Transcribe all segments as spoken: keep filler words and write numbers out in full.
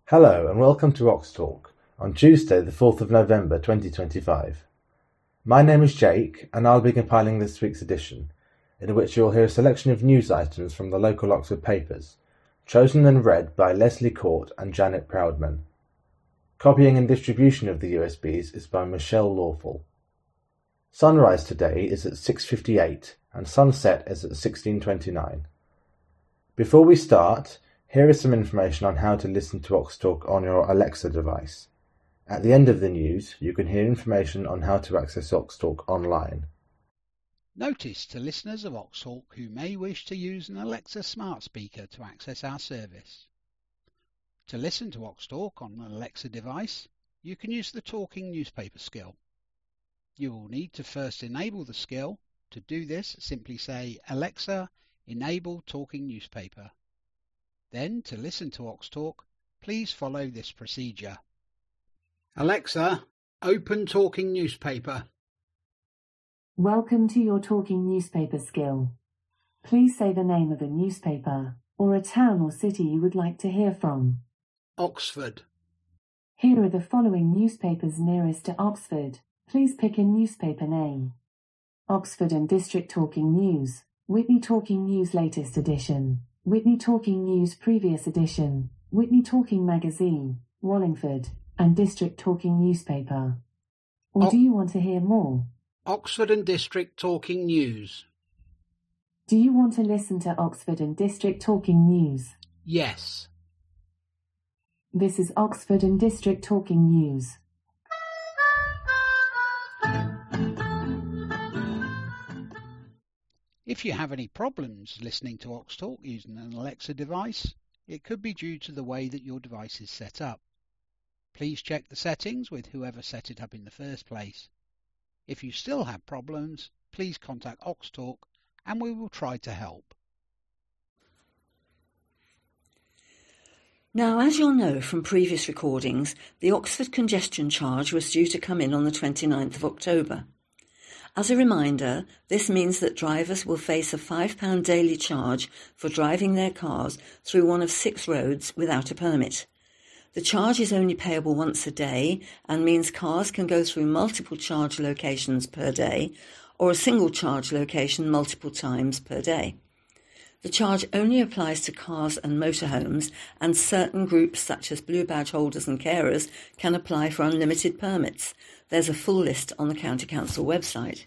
Hello and welcome to Oxtalk on Tuesday the fourth of November twenty twenty-five. My name is Jake and I'll be compiling this week's edition, in which you'll hear a selection of news items from the local Oxford papers, chosen and read by Leslie Court and Janet Proudman. Copying and distribution of the U S Bs is by Michelle Lawful. Sunrise today is at six fifty-eight and sunset is at sixteen twenty-nine. Before we start, here is some information on how to listen to Oxtalk on your Alexa device. At the end of the news, you can hear information on how to access Oxtalk online. Notice to listeners of Oxtalk who may wish to use an Alexa smart speaker to access our service. To listen to Oxtalk on an Alexa device, you can use the Talking Newspaper skill. You will need to first enable the skill. To do this, simply say, Alexa, enable Talking Newspaper. Then, to listen to Oxtalk, please follow this procedure. Alexa, open Talking Newspaper. Welcome to your Talking Newspaper skill. Please say the name of a newspaper, or a town or city you would like to hear from. Oxford. Here are the following newspapers nearest to Oxford. Please pick a newspaper name. Oxford and District Talking News, Witney Talking News Latest Edition, Witney Talking News Previous Edition, Witney Talking Magazine, Wallingford, and District Talking Newspaper. Or o- do you want to hear more? Oxford and District Talking News. Do you want to listen to Oxford and District Talking News? Yes. This is Oxford and District Talking News. If you have any problems listening to Oxtalk using an Alexa device, it could be due to the way that your device is set up. Please check the settings with whoever set it up in the first place. If you still have problems, please contact Oxtalk and we will try to help. Now, as you'll know from previous recordings, the Oxford congestion charge was due to come in on the twenty-ninth of October. As a reminder, this means that drivers will face a five pounds daily charge for driving their cars through one of six roads without a permit. The charge is only payable once a day and means cars can go through multiple charge locations per day or a single charge location multiple times per day. The charge only applies to cars and motorhomes, and certain groups such as blue badge holders and carers can apply for unlimited permits. There's a full list on the County Council website.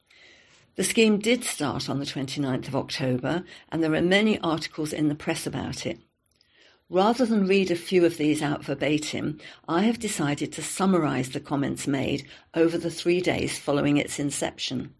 The scheme did start on the twenty-ninth of October, and there are many articles in the press about it. Rather than read a few of these out verbatim, I have decided to summarise the comments made over the three days following its inception.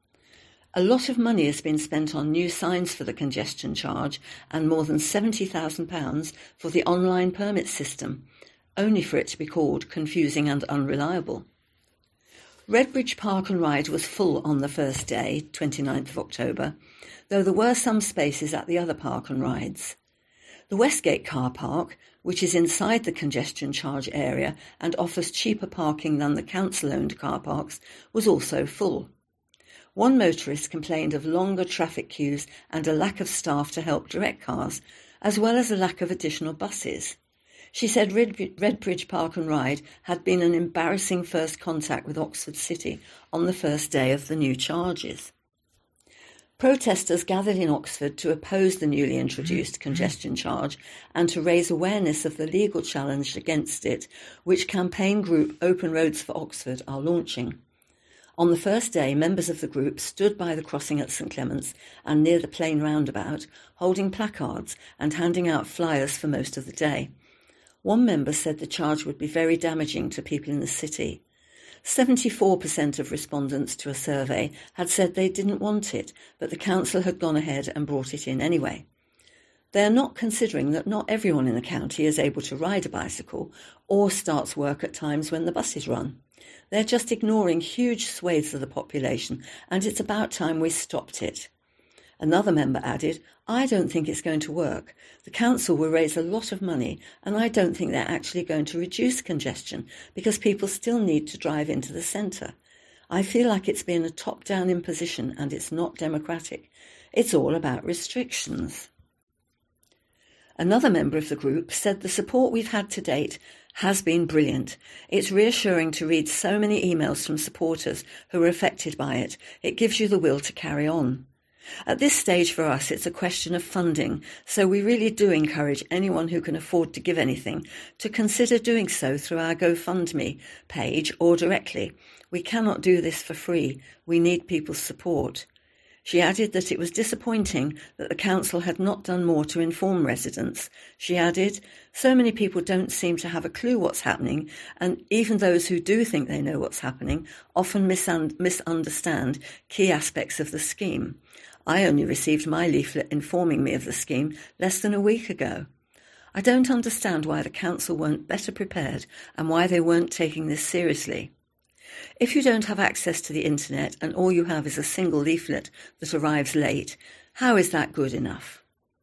A lot of money has been spent on new signs for the congestion charge and more than seventy thousand pounds for the online permit system, only for it to be called confusing and unreliable. Redbridge Park and Ride was full on the first day, twenty-ninth of October, though there were some spaces at the other park and rides. The Westgate car park, which is inside the congestion charge area and offers cheaper parking than the council-owned car parks, was also full. One motorist complained of longer traffic queues and a lack of staff to help direct cars, as well as a lack of additional buses. She said Redbridge Park and Ride had been an embarrassing first contact with Oxford City on the first day of the new charges. Protesters gathered in Oxford to oppose the newly introduced congestion charge and to raise awareness of the legal challenge against it, which campaign group Open Roads for Oxford are launching. On the first day, members of the group stood by the crossing at St Clement's and near the Plain Roundabout, holding placards and handing out flyers for most of the day. One member said the charge would be very damaging to people in the city. seventy-four percent of respondents to a survey had said they didn't want it, but the council had gone ahead and brought it in anyway. They are not considering that not everyone in the county is able to ride a bicycle or starts work at times when the buses run. They're just ignoring huge swathes of the population, and it's about time we stopped it. Another member added, I don't think it's going to work. The council will raise a lot of money, and I don't think they're actually going to reduce congestion because people still need to drive into the centre. I feel like it's been a top-down imposition and it's not democratic. It's all about restrictions. Another member of the group said the support we've had to date has been brilliant. It's reassuring to read so many emails from supporters who are affected by it. It gives you the will to carry on. At this stage for us, it's a question of funding, so we really do encourage anyone who can afford to give anything to consider doing so through our GoFundMe page or directly. We cannot do this for free. We need people's support. She added that it was disappointing that the council had not done more to inform residents. She added, so many people don't seem to have a clue what's happening, and even those who do think they know what's happening often misun- misunderstand key aspects of the scheme. I only received my leaflet informing me of the scheme less than a week ago. I don't understand why the council weren't better prepared and why they weren't taking this seriously. If you don't have access to the internet and all you have is a single leaflet that arrives late, how is that good enough?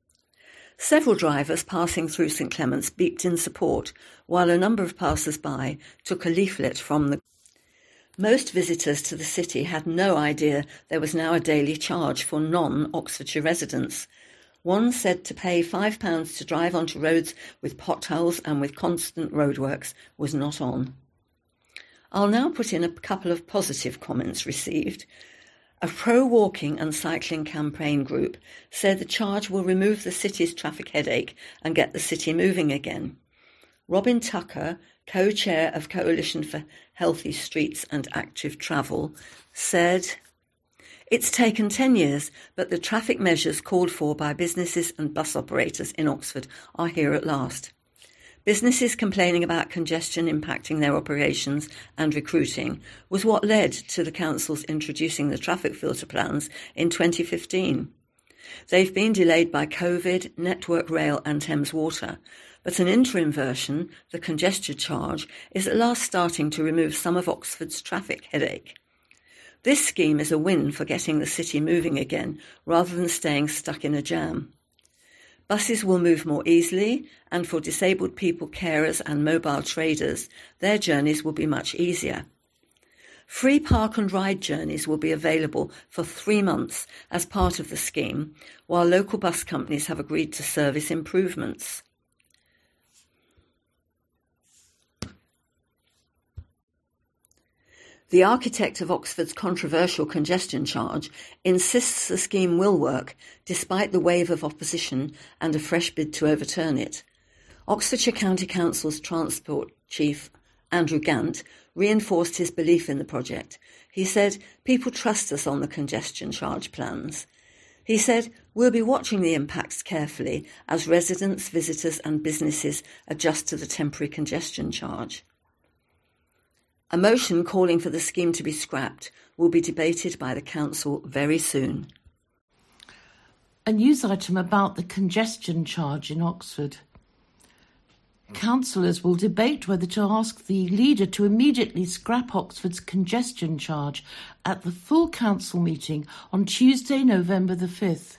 Several drivers passing through St Clement's beeped in support, while a number of passers-by took a leaflet from the Most visitors to the city had no idea there was now a daily charge for non-Oxfordshire residents. One said to pay five pounds to drive onto roads with potholes and with constant roadworks was not on. I'll now put in a couple of positive comments received. A pro-walking and cycling campaign group said the charge will remove the city's traffic headache and get the city moving again. Robin Tucker, co-chair of Coalition for Healthy Streets and Active Travel, said, "It's taken ten years, but the traffic measures called for by businesses and bus operators in Oxford are here at last. Businesses complaining about congestion impacting their operations and recruiting was what led to the council's introducing the traffic filter plans in twenty fifteen. They've been delayed by COVID, Network Rail and Thames Water, but an interim version, the congestion charge, is at last starting to remove some of Oxford's traffic headache. This scheme is a win for getting the city moving again, rather than staying stuck in a jam. Buses will move more easily, and for disabled people, carers and mobile traders, their journeys will be much easier. Free park and ride journeys will be available for three months as part of the scheme, while local bus companies have agreed to service improvements. The architect of Oxford's controversial congestion charge insists the scheme will work despite the wave of opposition and a fresh bid to overturn it. Oxfordshire County Council's Transport Chief, Andrew Gant, reinforced his belief in the project. He said, "People trust us on the congestion charge plans." He said, "We'll be watching the impacts carefully as residents, visitors and businesses adjust to the temporary congestion charge." A motion calling for the scheme to be scrapped will be debated by the council very soon. A news item about the congestion charge in Oxford. Councillors will debate whether to ask the leader to immediately scrap Oxford's congestion charge at the full council meeting on Tuesday, November the fifth.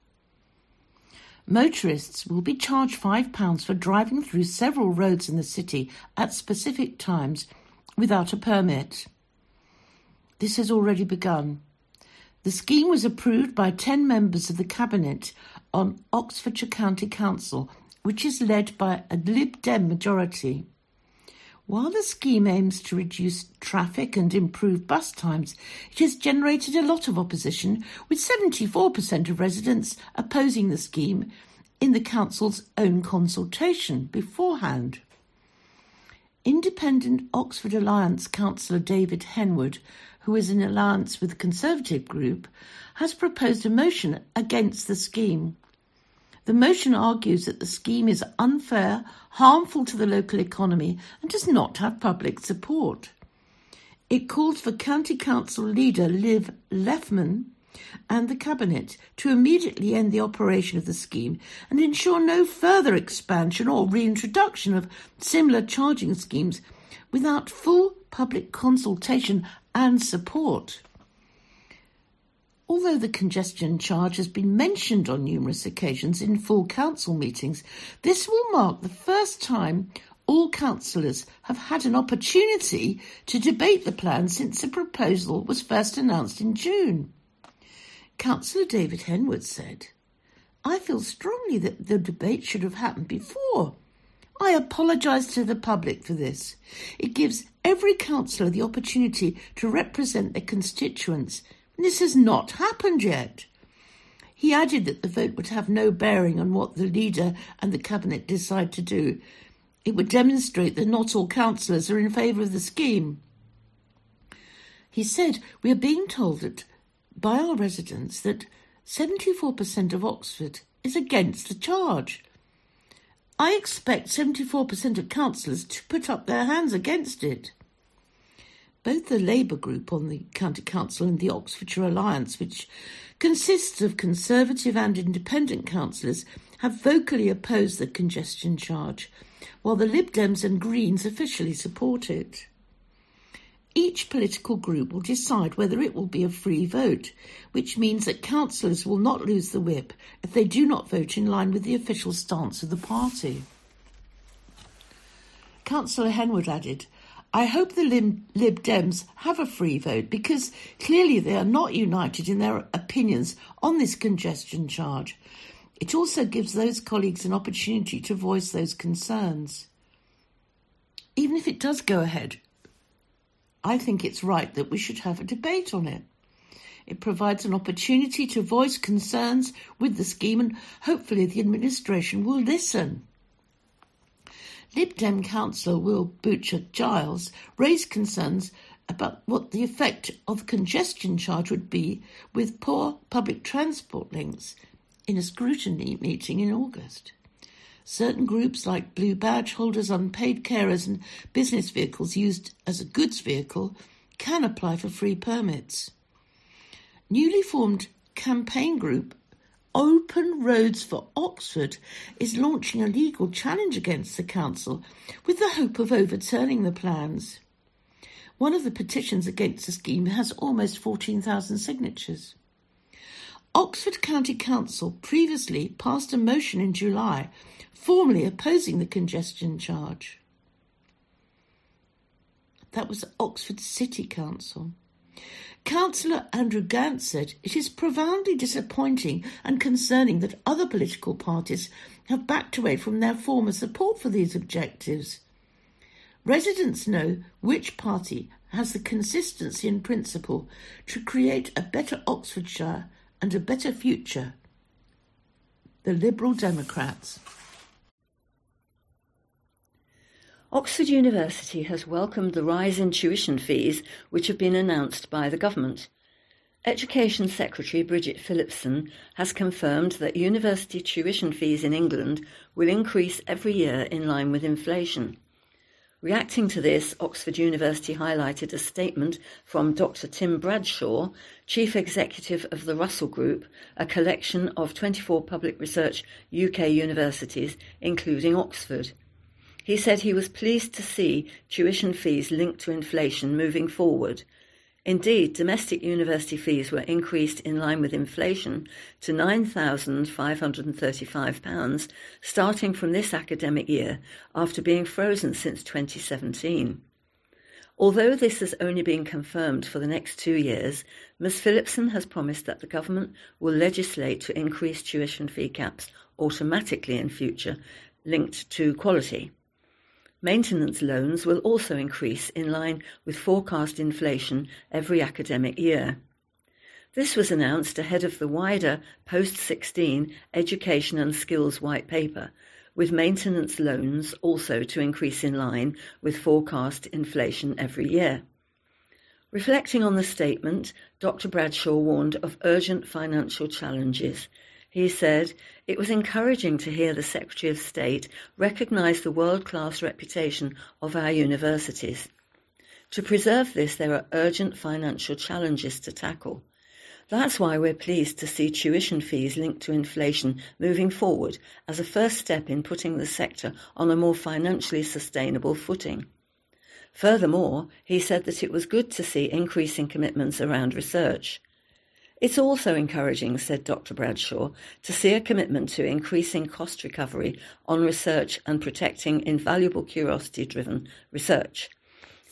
Motorists will be charged five pounds for driving through several roads in the city at specific times without a permit. This has already begun. The scheme was approved by ten members of the Cabinet on Oxfordshire County Council, which is led by a Lib Dem majority. While the scheme aims to reduce traffic and improve bus times, it has generated a lot of opposition, with seventy-four percent of residents opposing the scheme in the council's own consultation beforehand. Independent Oxford Alliance councillor David Henwood, who is in alliance with the Conservative group, has proposed a motion against the scheme. The motion argues that the scheme is unfair, harmful to the local economy and does not have public support. It calls for County Council leader Liv Leffman and the Cabinet to immediately end the operation of the scheme and ensure no further expansion or reintroduction of similar charging schemes without full public consultation and support. Although the congestion charge has been mentioned on numerous occasions in full council meetings, this will mark the first time all councillors have had an opportunity to debate the plan since the proposal was first announced in June. Councillor David Henwood said, I feel strongly that the debate should have happened before. I apologise to the public for this. It gives every councillor the opportunity to represent their constituents. This has not happened yet. He added that the vote would have no bearing on what the leader and the cabinet decide to do. It would demonstrate that not all councillors are in favour of the scheme. He said, "We are being told that by our residents that seventy-four percent of Oxford is against the charge. I expect seventy-four percent of councillors to put up their hands against it." Both the Labour group on the County Council and the Oxfordshire Alliance, which consists of Conservative and Independent councillors, have vocally opposed the congestion charge, while the Lib Dems and Greens officially support it. Each political group will decide whether it will be a free vote, which means that councillors will not lose the whip if they do not vote in line with the official stance of the party. Councillor Henwood added, "I hope the Lib Dems have a free vote because clearly they are not united in their opinions on this congestion charge. It also gives those colleagues an opportunity to voice those concerns. Even if it does go ahead, I think it's right that we should have a debate on it. It provides an opportunity to voice concerns with the scheme and hopefully the administration will listen." Lib Dem councillor Will Butcher-Giles raised concerns about what the effect of the congestion charge would be with poor public transport links in a scrutiny meeting in August. Certain groups like blue badge holders, unpaid carers and business vehicles used as a goods vehicle can apply for free permits. Newly formed campaign group Open Roads for Oxford is launching a legal challenge against the council with the hope of overturning the plans. One of the petitions against the scheme has almost fourteen thousand signatures. Oxford County Council previously passed a motion in July formally opposing the congestion charge. That was Oxford City Council. Councillor Andrew Gant said, "It is profoundly disappointing and concerning that other political parties have backed away from their former support for these objectives. Residents know which party has the consistency and principle to create a better Oxfordshire and a better future. The Liberal Democrats." Oxford University has welcomed the rise in tuition fees which have been announced by the government. Education Secretary Bridget Phillipson has confirmed that university tuition fees in England will increase every year in line with inflation. Reacting to this, Oxford University highlighted a statement from Doctor Tim Bradshaw, Chief Executive of the Russell Group, a collection of twenty-four public research U K universities, including Oxford. He said he was pleased to see tuition fees linked to inflation moving forward. Indeed, domestic university fees were increased in line with inflation to nine thousand five hundred thirty-five pounds, starting from this academic year after being frozen since twenty seventeen. Although this has only been confirmed for the next two years, Miz Phillipson has promised that the government will legislate to increase tuition fee caps automatically in future, linked to quality. Maintenance loans will also increase in line with forecast inflation every academic year. This was announced ahead of the wider post sixteen Education and Skills White Paper, with maintenance loans also to increase in line with forecast inflation every year. Reflecting on the statement, Doctor Bradshaw warned of urgent financial challenges. He said, "It was encouraging to hear the Secretary of State recognise the world-class reputation of our universities. To preserve this, there are urgent financial challenges to tackle. That's why we're pleased to see tuition fees linked to inflation moving forward as a first step in putting the sector on a more financially sustainable footing." Furthermore, he said that it was good to see increasing commitments around research. "It's also encouraging," said Doctor Bradshaw, "to see a commitment to increasing cost recovery on research and protecting invaluable curiosity-driven research.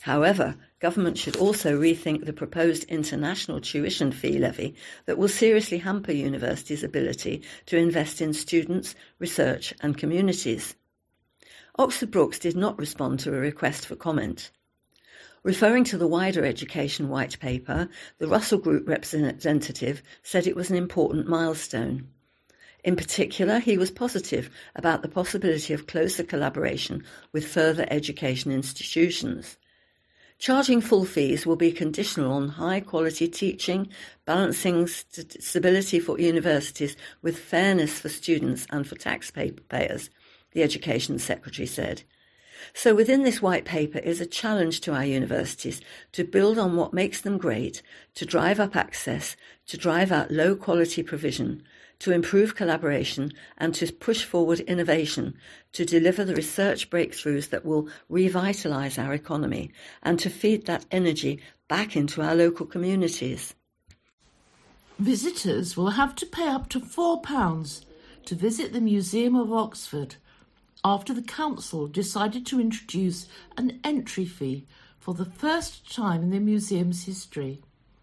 However, government should also rethink the proposed international tuition fee levy that will seriously hamper universities' ability to invest in students, research and communities. Oxford Brookes did not respond to a request for comment. Referring to the wider education white paper, the Russell Group representative said it was an important milestone. In particular, he was positive about the possibility of closer collaboration with further education institutions. Charging full fees will be conditional on high-quality teaching, balancing st- stability for universities with fairness for students and for taxpayers, the Education Secretary said. So within this white paper is a challenge to our universities to build on what makes them great, to drive up access, to drive out low-quality provision, to improve collaboration and to push forward innovation, to deliver the research breakthroughs that will revitalise our economy and to feed that energy back into our local communities. Visitors will have to pay up to four pounds to visit the Museum of Oxford after the council decided to introduce an entry fee for the first time in the museum's history.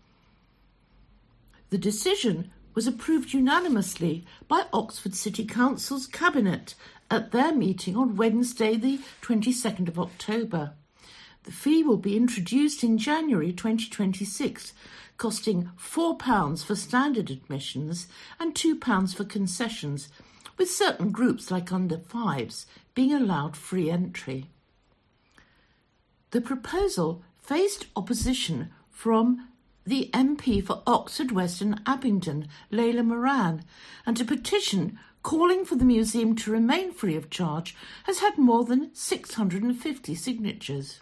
The decision was approved unanimously by Oxford City Council's Cabinet at their meeting on Wednesday the twenty-second of October. The fee will be introduced in January twenty twenty-six, costing four pounds for standard admissions and two pounds for concessions, with certain groups like under fives being allowed free entry. The proposal faced opposition from the M P for Oxford West and Abingdon, Layla Moran, and a petition calling for the museum to remain free of charge has had more than six hundred fifty signatures.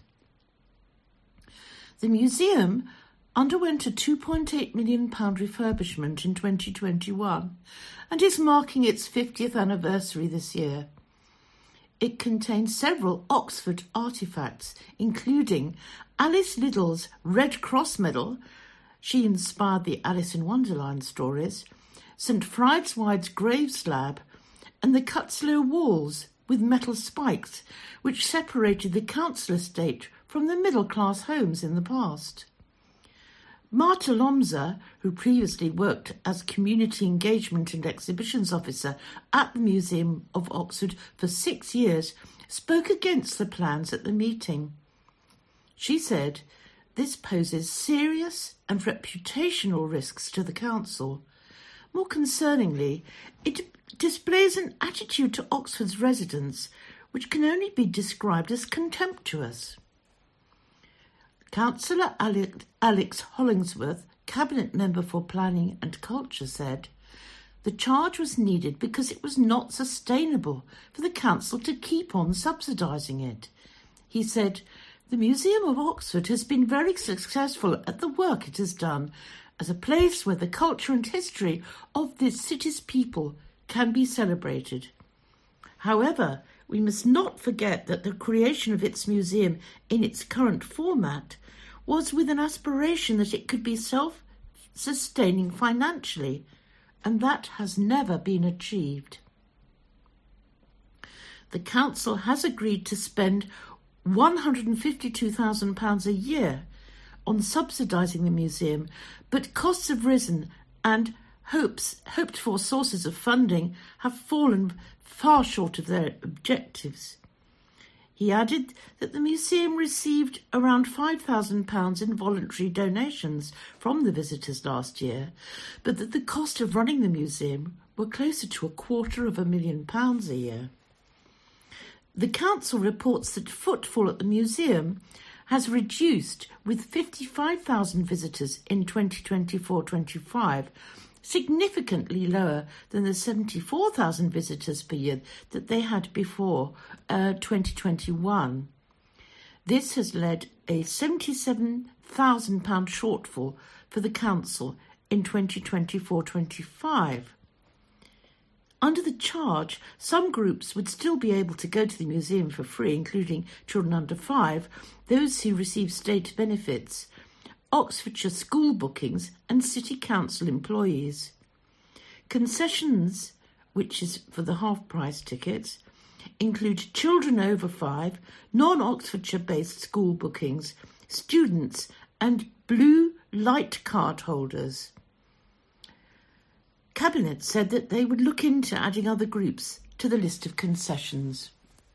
The museum underwent a two point eight million pounds refurbishment in twenty twenty-one and is marking its fiftieth anniversary this year. It contains several Oxford artefacts, including Alice Liddell's Red Cross Medal. She inspired the Alice in Wonderland stories, St Friedeswide's grave slab, and the Cutslow walls with metal spikes, which separated the council estate from the middle-class homes in the past. Marta Lomza, who previously worked as Community Engagement and Exhibitions Officer at the Museum of Oxford for six years, spoke against the plans at the meeting. She said, "This poses serious and reputational risks to the council. More concerningly, it displays an attitude to Oxford's residents which can only be described as contemptuous." Councillor Alex Hollingsworth, Cabinet Member for Planning and Culture, said, "The charge was needed because it was not sustainable for the council to keep on subsidising it." He said, "The Museum of Oxford has been very successful at the work it has done as a place where the culture and history of this city's people can be celebrated. However, we must not forget that the creation of its museum in its current format was with an aspiration that it could be self-sustaining financially, and that has never been achieved. The council has agreed to spend one hundred fifty-two thousand pounds a year on subsidising the museum, but costs have risen and hopes, hoped-for sources of funding have fallen far short of their objectives. He added that the museum received around five thousand pounds in voluntary donations from the visitors last year, but that the cost of running the museum were closer to a quarter of a million pounds a year. The council reports that footfall at the museum has reduced, with fifty-five thousand visitors in twenty twenty-four twenty-five, significantly lower than the seventy-four thousand visitors per year that they had before uh, twenty twenty-one. This has led a seventy-seven thousand pounds shortfall for the council in twenty twenty-four twenty-five. Under the charge, some groups would still be able to go to the museum for free, including children under five, those who receive state benefits, Oxfordshire school bookings and City Council employees. Concessions, which is for the half-price tickets, include children over five, non-Oxfordshire-based school bookings, students and blue light card holders. Cabinet said that they would look into adding other groups to the list of concessions.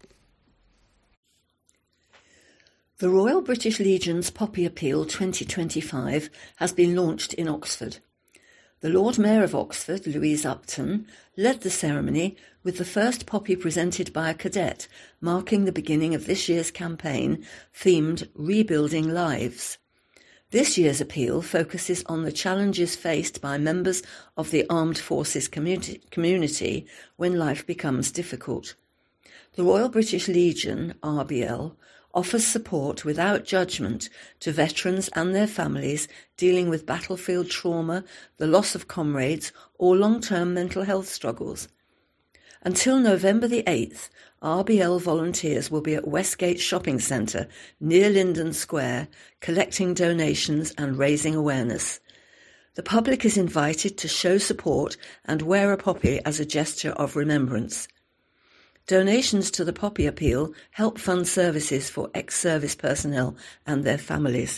The Royal British Legion's Poppy Appeal twenty twenty-five has been launched in Oxford. The Lord Mayor of Oxford, Louise Upton, led the ceremony with the first poppy presented by a cadet, marking the beginning of this year's campaign themed Rebuilding Lives. This year's appeal focuses on the challenges faced by members of the armed forces community, community when life becomes difficult. The Royal British Legion, R B L, offers support without judgment to veterans and their families dealing with battlefield trauma, the loss of comrades, or long-term mental health struggles. Until November the eighth, R B L volunteers will be at Westgate Shopping Centre near Linden Square, collecting donations and raising awareness. The public is invited to show support and wear a poppy as a gesture of remembrance. Donations to the Poppy Appeal help fund services for ex-service personnel and their families.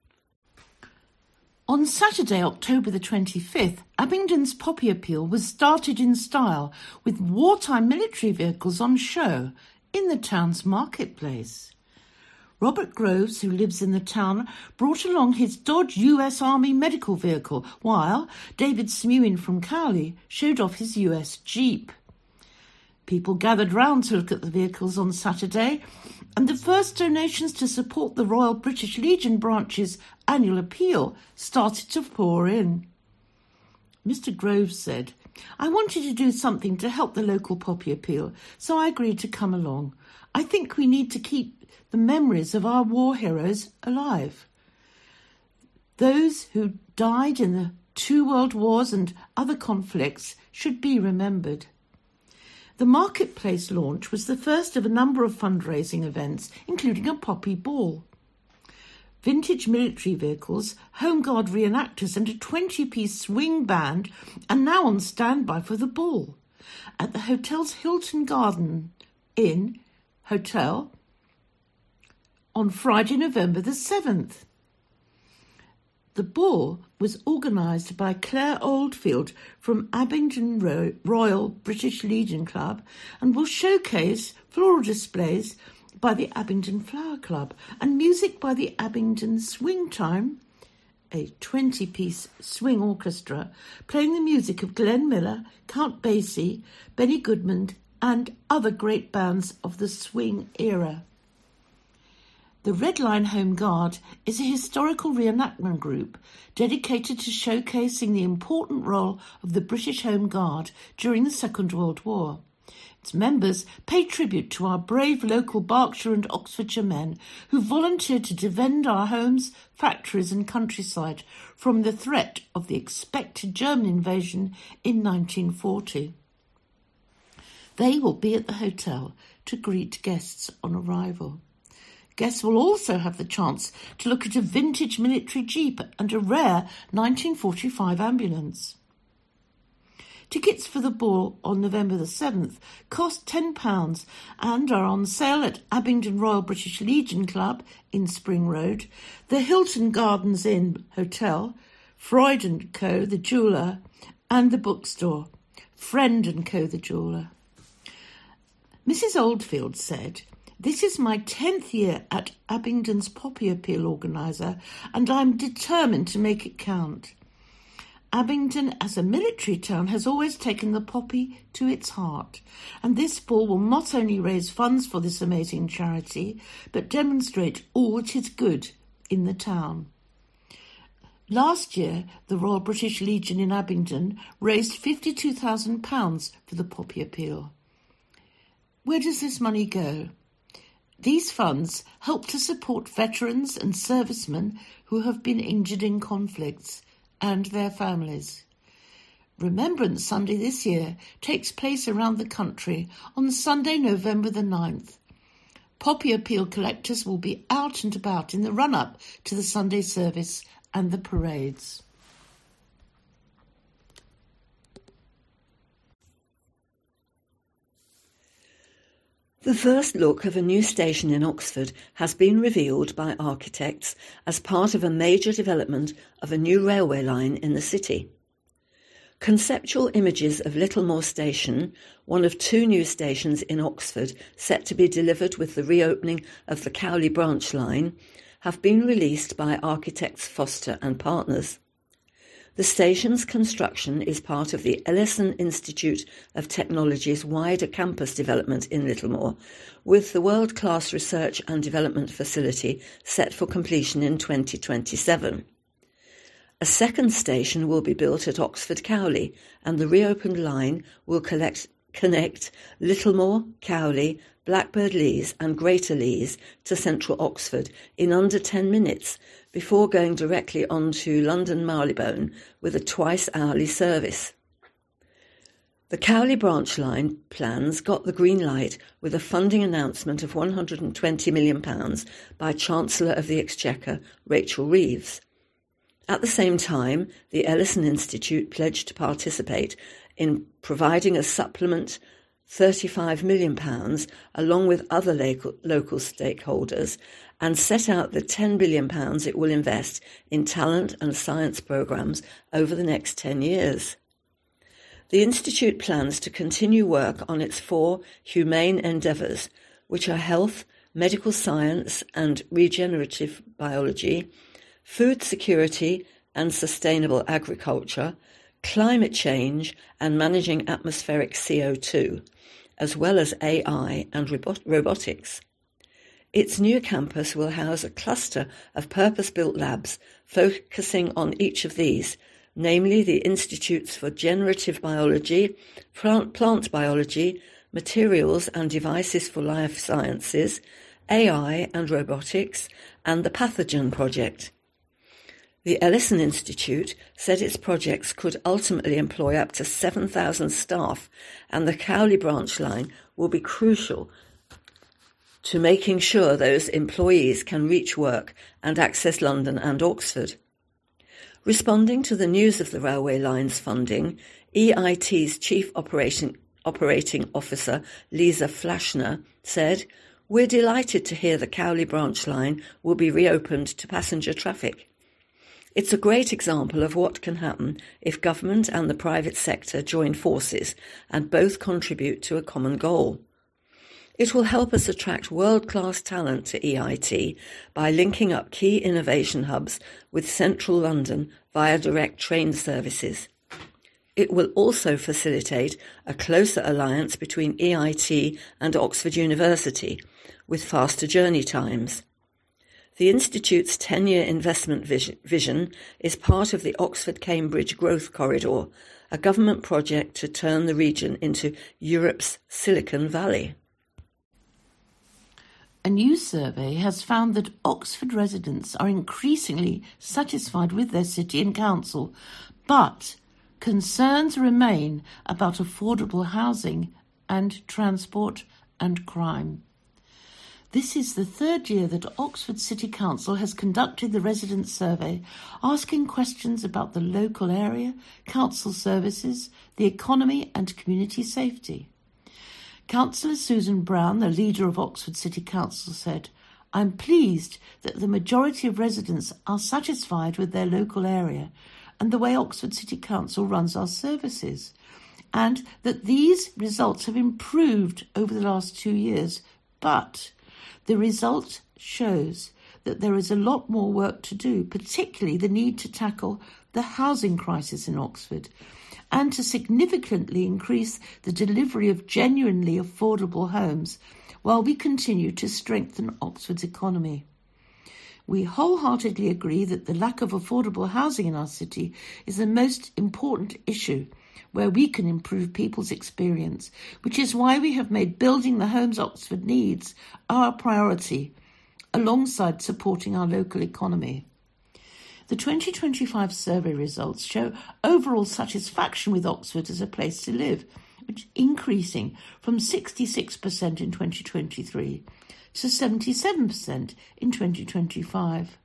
On Saturday, October the twenty-fifth, Abingdon's Poppy Appeal was started in style with wartime military vehicles on show in the town's marketplace. Robert Groves, who lives in the town, brought along his Dodge U S Army medical vehicle, while David Smewin from Cowley showed off his U S Jeep. People gathered round to look at the vehicles on Saturday, and the first donations to support the Royal British Legion branch's annual appeal started to pour in. Mister Groves said, "I wanted to do something to help the local Poppy Appeal, so I agreed to come along. I think we need to keep the memories of our war heroes alive. Those who died in the two world wars and other conflicts should be remembered." The marketplace launch was the first of a number of fundraising events, including a poppy ball. Vintage military vehicles, Home Guard reenactors and a twenty-piece swing band are now on standby for the ball at the hotel's Hilton Garden Inn Hotel on Friday, November the seventh. The ball was organised by Claire Oldfield from Abingdon Ro- Royal British Legion Club and will showcase floral displays by the Abingdon Flower Club and music by the Abingdon Swing Time, a twenty-piece swing orchestra playing the music of Glenn Miller, Count Basie, Benny Goodman and other great bands of the swing era. The Red Line Home Guard is a historical reenactment group dedicated to showcasing the important role of the British Home Guard during the Second World War. Its members pay tribute to our brave local Berkshire and Oxfordshire men who volunteered to defend our homes, factories and countryside from the threat of the expected German invasion in nineteen forty. They will be at the hotel to greet guests on arrival. Guests will also have the chance to look at a vintage military jeep and a rare nineteen forty-five ambulance. Tickets for the ball on November the seventh cost ten pounds and are on sale at Abingdon Royal British Legion Club in Spring Road, the Hilton Gardens Inn Hotel, Freud and Co, the jeweller, and the bookstore, Friend and Co, the jeweller. Missus Oldfield said, "This is my tenth year at Abingdon's Poppy Appeal organiser, and I'm determined to make it count. Abingdon, as a military town, has always taken the poppy to its heart, and this ball will not only raise funds for this amazing charity, but demonstrate all that is good in the town." Last year, the Royal British Legion in Abingdon raised fifty-two thousand pounds for the Poppy Appeal. Where does this money go? These funds help to support veterans and servicemen who have been injured in conflicts and their families. Remembrance Sunday this year takes place around the country on Sunday, November the ninth. Poppy Appeal collectors will be out and about in the run-up to the Sunday service and the parades. The first look of a new station in Oxford has been revealed by architects as part of a major development of a new railway line in the city. Conceptual images of Littlemore Station, one of two new stations in Oxford set to be delivered with the reopening of the Cowley branch line, have been released by architects Foster and Partners. The station's construction is part of the Ellison Institute of Technology's wider campus development in Littlemore, with the world-class research and development facility set for completion in twenty twenty-seven. A second station will be built at Oxford Cowley, and the reopened line will collect, connect Littlemore, Cowley, Blackbird Leys and Greater Leys to central Oxford in under ten minutes, before going directly on to London Marylebone with a twice-hourly service. The Cowley branch line plans got the green light with a funding announcement of one hundred twenty million pounds by Chancellor of the Exchequer, Rachel Reeves. At the same time, the Ellison Institute pledged to participate in providing a supplement thirty-five million pounds along with other local, local stakeholders, and set out the ten billion pounds it will invest in talent and science programmes over the next ten years. The Institute plans to continue work on its four humane endeavours, which are health, medical science and regenerative biology, food security and sustainable agriculture, climate change and managing atmospheric C O two, as well as A I and robot- robotics. Its new campus will house a cluster of purpose-built labs focusing on each of these, namely the Institutes for Generative Biology, Plant, plant Biology, Materials and Devices for Life Sciences, A I and Robotics, and the Pathogen Project. The Ellison Institute said its projects could ultimately employ up to seven thousand staff, and the Cowley branch line will be crucial to making sure those employees can reach work and access London and Oxford. Responding to the news of the railway line's funding, E I T's Chief Operating, Operating Officer Lisa Flashner said, "We're delighted to hear the Cowley branch line will be reopened to passenger traffic. It's a great example of what can happen if government and the private sector join forces and both contribute to a common goal. It will help us attract world-class talent to E I T by linking up key innovation hubs with central London via direct train services. It will also facilitate a closer alliance between E I T and Oxford University, with faster journey times. The Institute's ten-year investment vision is part of the Oxford-Cambridge Growth Corridor, a government project to turn the region into Europe's Silicon Valley." A new survey has found that Oxford residents are increasingly satisfied with their city and council, but concerns remain about affordable housing and transport and crime. This is the third year that Oxford City Council has conducted the resident survey, asking questions about the local area, council services, the economy and community safety. Councillor Susan Brown, the leader of Oxford City Council, said, "I'm pleased that the majority of residents are satisfied with their local area and the way Oxford City Council runs our services, and that these results have improved over the last two years, but the result shows that there is a lot more work to do, particularly the need to tackle the housing crisis in Oxford and to significantly increase the delivery of genuinely affordable homes while we continue to strengthen Oxford's economy. We wholeheartedly agree that the lack of affordable housing in our city is the most important issue where we can improve people's experience, which is why we have made building the homes Oxford needs our priority, alongside supporting our local economy." The twenty twenty-five survey results show overall satisfaction with Oxford as a place to live, which is increasing from sixty-six percent in twenty twenty-three to seventy-seven percent in twenty twenty-five.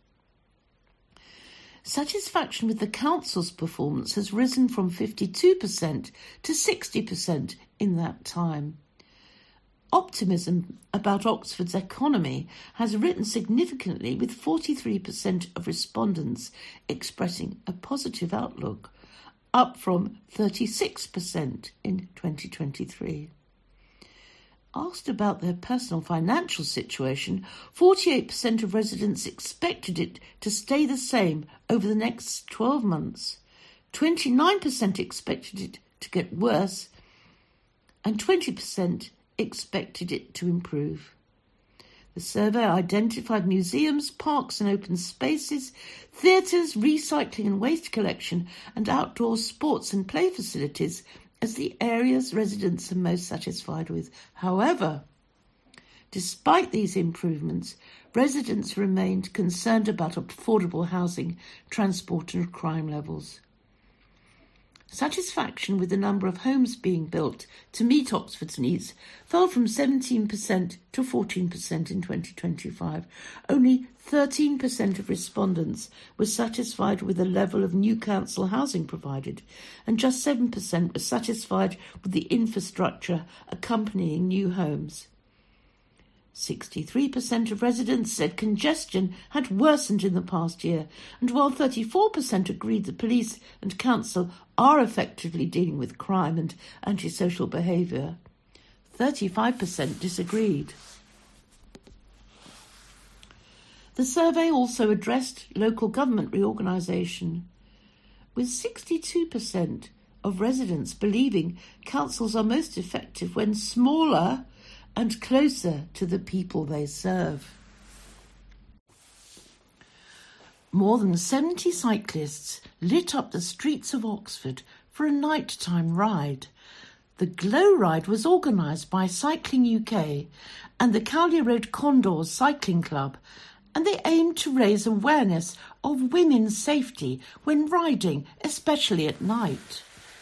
Satisfaction with the council's performance has risen from fifty-two percent to sixty percent in that time. Optimism about Oxford's economy has risen significantly, with forty-three percent of respondents expressing a positive outlook, up from thirty-six percent in twenty twenty-three. Asked about their personal financial situation, forty-eight percent of residents expected it to stay the same over the next twelve months, twenty-nine percent expected it to get worse, and twenty percent expected it to improve. The survey identified museums, parks and open spaces, theatres, recycling and waste collection, and outdoor sports and play facilities as the areas residents are most satisfied with. However, despite these improvements, residents remained concerned about affordable housing, transport and crime levels. Satisfaction with the number of homes being built to meet Oxford's needs fell from seventeen percent to fourteen percent in twenty twenty-five. Only thirteen percent of respondents were satisfied with the level of new council housing provided, and just seven percent were satisfied with the infrastructure accompanying new homes. sixty-three percent of residents said congestion had worsened in the past year, and while thirty-four percent agreed the police and council are effectively dealing with crime and antisocial behaviour, thirty-five percent disagreed. The survey also addressed local government reorganisation, with sixty-two percent of residents believing councils are most effective when smaller and closer to the people they serve. More than seventy cyclists lit up the streets of Oxford for a nighttime ride. The Glow Ride was organised by Cycling U K and the Cowley Road Condors Cycling Club, and they aimed to raise awareness of women's safety when riding, especially at night.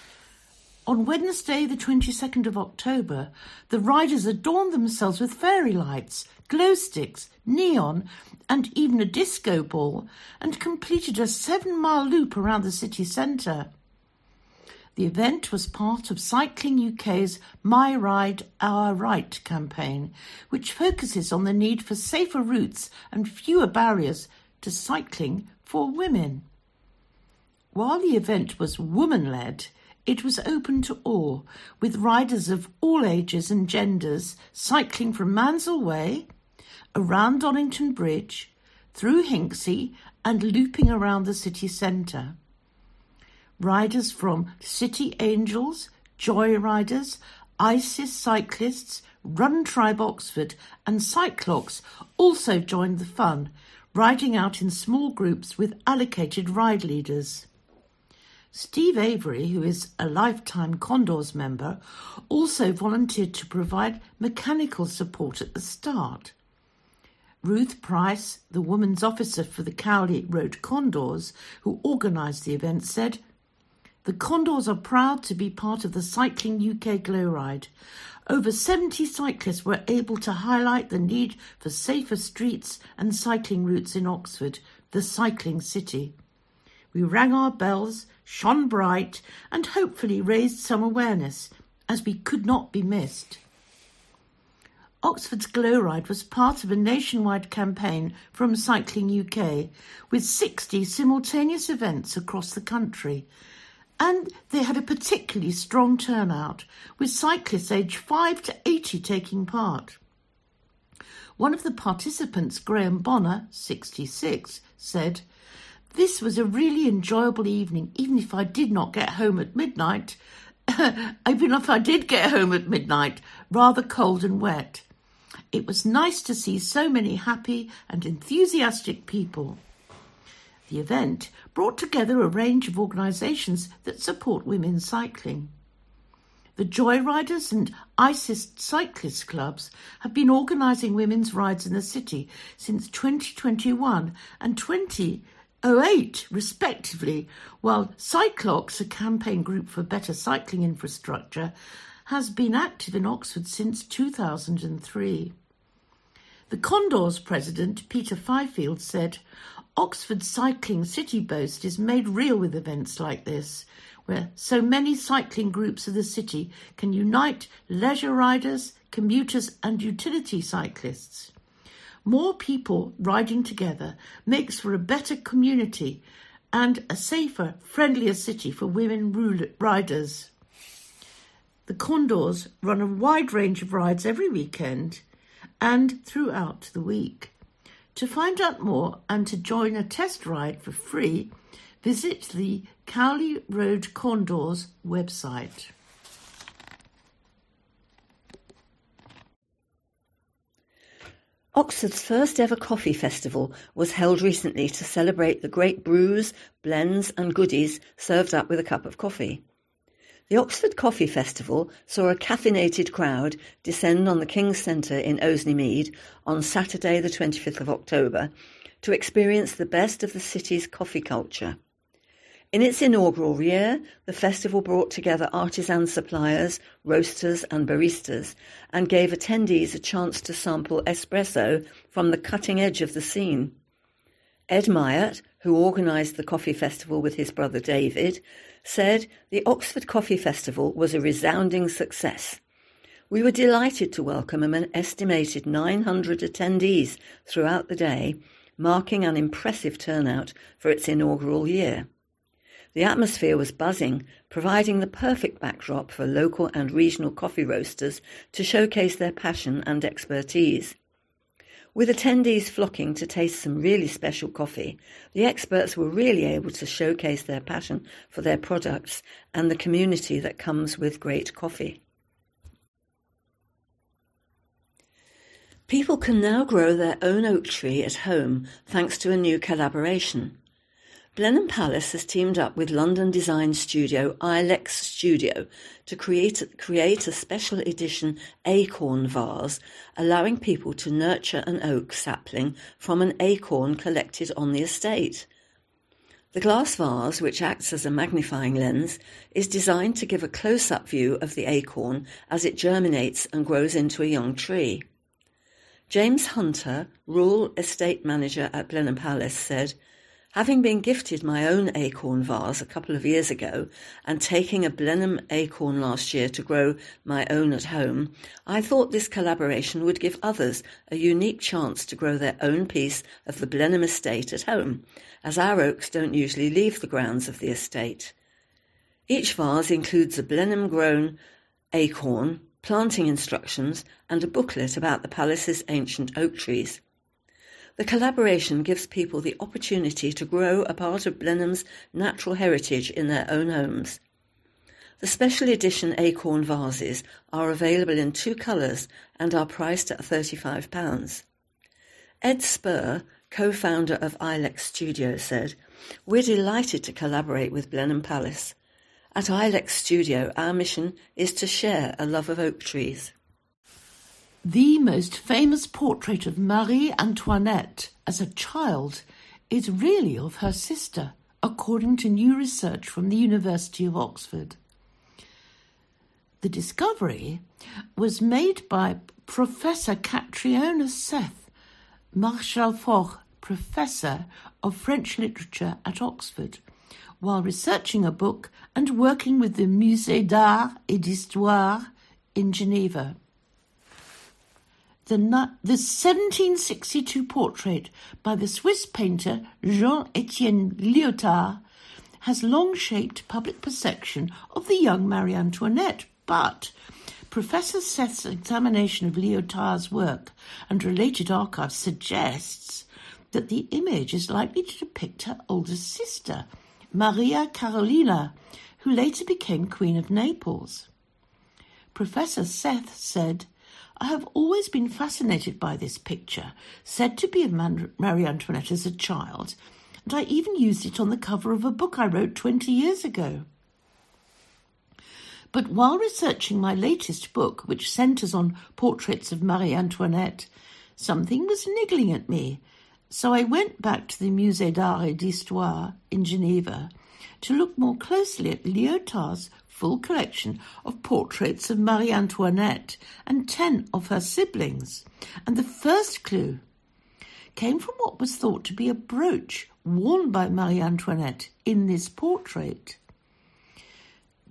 On Wednesday, the twenty-second of October, the riders adorned themselves with fairy lights, glow sticks, neon, and even a disco ball, and completed a seven-mile loop around the city centre. The event was part of Cycling U K's My Ride, Our Right campaign, which focuses on the need for safer routes and fewer barriers to cycling for women. While the event was woman-led, it was open to all, with riders of all ages and genders cycling from Mansell Way, around Donington Bridge, through Hinksey and looping around the city centre. Riders from City Angels, Joy Riders, ISIS cyclists, Run Tribe Oxford and Cyclox also joined the fun, riding out in small groups with allocated ride leaders. Steve Avery, who is a lifetime Condors member, also volunteered to provide mechanical support at the start. Ruth Price, the women's officer for the Cowley Road Condors, who organised the event, said, "The Condors are proud to be part of the Cycling U K Glow Ride. Over seventy cyclists were able to highlight the need for safer streets and cycling routes in Oxford, the cycling city. We rang our bells, shone bright, and hopefully raised some awareness, as we could not be missed." Oxford's Glow Ride was part of a nationwide campaign from Cycling U K, with sixty simultaneous events across the country, and they had a particularly strong turnout, with cyclists aged five to eighty taking part. One of the participants, Graham Bonner, sixty-six, said, "This was a really enjoyable evening, even if I did not get home at midnight. even if I did get home at midnight, rather cold and wet. It was nice to see so many happy and enthusiastic people." The event brought together a range of organisations that support women cycling. The Joyriders and ISIS cyclist clubs have been organising women's rides in the city since twenty twenty-one and twenty oh eight, respectively, while Cyclox, a campaign group for better cycling infrastructure, has been active in Oxford since two thousand three. The Condors president, Peter Fifield, said, "Oxford's cycling city boast is made real with events like this. where so many cycling groups of the city can unite leisure riders, commuters and utility cyclists. More people riding together makes for a better community and a safer, friendlier city for women riders. The Condors run a wide range of rides every weekend and throughout the week. To find out more and to join a test ride for free, visit the Cowley Road Condors website. Oxford's first ever coffee festival was held recently to celebrate the great brews, blends and goodies served up with a cup of coffee. The Oxford Coffee Festival saw a caffeinated crowd descend on the King's Centre in Oseley Mead on Saturday the twenty-fifth of October to experience the best of the city's coffee culture. In its inaugural year, the festival brought together artisan suppliers, roasters and baristas and gave attendees a chance to sample espresso from the cutting edge of the scene. Ed Myatt, who organised the coffee festival with his brother David, said the Oxford Coffee Festival was a resounding success. We were delighted to welcome an estimated nine hundred attendees throughout the day, marking an impressive turnout for its inaugural year. The atmosphere was buzzing, providing the perfect backdrop for local and regional coffee roasters to showcase their passion and expertise. With attendees flocking to taste some really special coffee, the experts were really able to showcase their passion for their products and the community that comes with great coffee. People can now grow their own oak tree at home thanks to a new collaboration. Blenheim Palace has teamed up with London design studio Ilex Studio to create, create a special edition acorn vase, allowing people to nurture an oak sapling from an acorn collected on the estate. The glass vase, which acts as a magnifying lens, is designed to give a close-up view of the acorn as it germinates and grows into a young tree. James Hunter, Rural Estate Manager at Blenheim Palace, said, "Having been gifted my own acorn vase a couple of years ago and taking a Blenheim acorn last year to grow my own at home, I thought this collaboration would give others a unique chance to grow their own piece of the Blenheim estate at home, as our oaks don't usually leave the grounds of the estate. Each vase includes a Blenheim-grown acorn, planting instructions and a booklet about the palace's ancient oak trees. The collaboration gives people the opportunity to grow a part of Blenheim's natural heritage in their own homes. The special edition acorn vases are available in two colours and are priced at thirty-five pounds. Ed Spur, co-founder of Ilex Studio, said, "We're delighted to collaborate with Blenheim Palace. At Ilex Studio, our mission is to share a love of oak trees." The most famous portrait of Marie Antoinette as a child is really of her sister, according to new research from the University of Oxford. The discovery was made by Professor Catriona Seth, Marshall Foch Professor of French Literature at Oxford, while researching a book and working with the Musée d'Art et d'Histoire in Geneva. The, the seventeen sixty-two portrait by the Swiss painter Jean-Étienne Lyotard has long shaped public perception of the young Marie Antoinette, but Professor Seth's examination of Lyotard's work and related archives suggests that the image is likely to depict her older sister, Maria Carolina, who later became Queen of Naples. Professor Seth said, "I have always been fascinated by this picture, said to be of Marie Antoinette as a child, and I even used it on the cover of a book I wrote twenty years ago. But while researching my latest book, which centres on portraits of Marie Antoinette, something was niggling at me, so I went back to the Musée d'Art et d'Histoire in Geneva to look more closely at Lyotard's full collection of portraits of Marie Antoinette and ten of her siblings, and the first clue came from what was thought to be a brooch worn by Marie Antoinette in this portrait.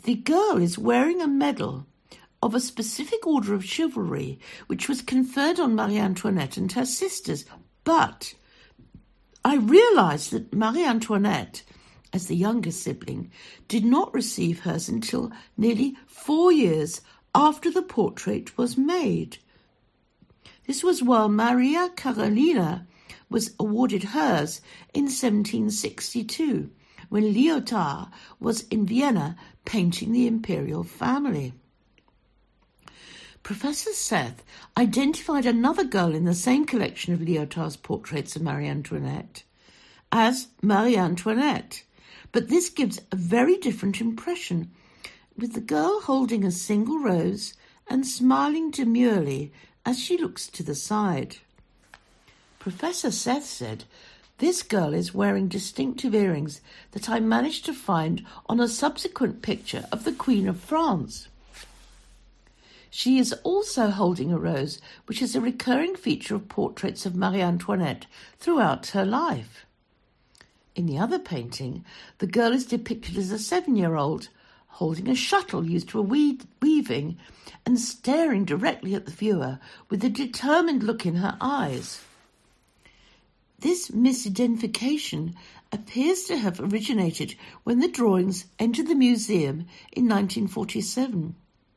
The girl is wearing a medal of a specific order of chivalry, which was conferred on Marie Antoinette and her sisters. But I realised that Marie Antoinette, as the younger sibling, did not receive hers until nearly four years after the portrait was made. This was while Maria Carolina was awarded hers in seventeen sixty-two, when Lyotard was in Vienna painting the imperial family. Professor Seth identified another girl in the same collection of Lyotard's portraits of Marie Antoinette as Marie Antoinette, but this gives a very different impression, with the girl holding a single rose and smiling demurely as she looks to the side. Professor Seth said, "This girl is wearing distinctive earrings that I managed to find on a subsequent picture of the Queen of France. She is also holding a rose, which is a recurring feature of portraits of Marie Antoinette throughout her life." In the other painting, the girl is depicted as a seven-year-old, holding a shuttle used for weed- weaving and staring directly at the viewer with a determined look in her eyes. This misidentification appears to have originated when the drawings entered the museum in nineteen forty-seven.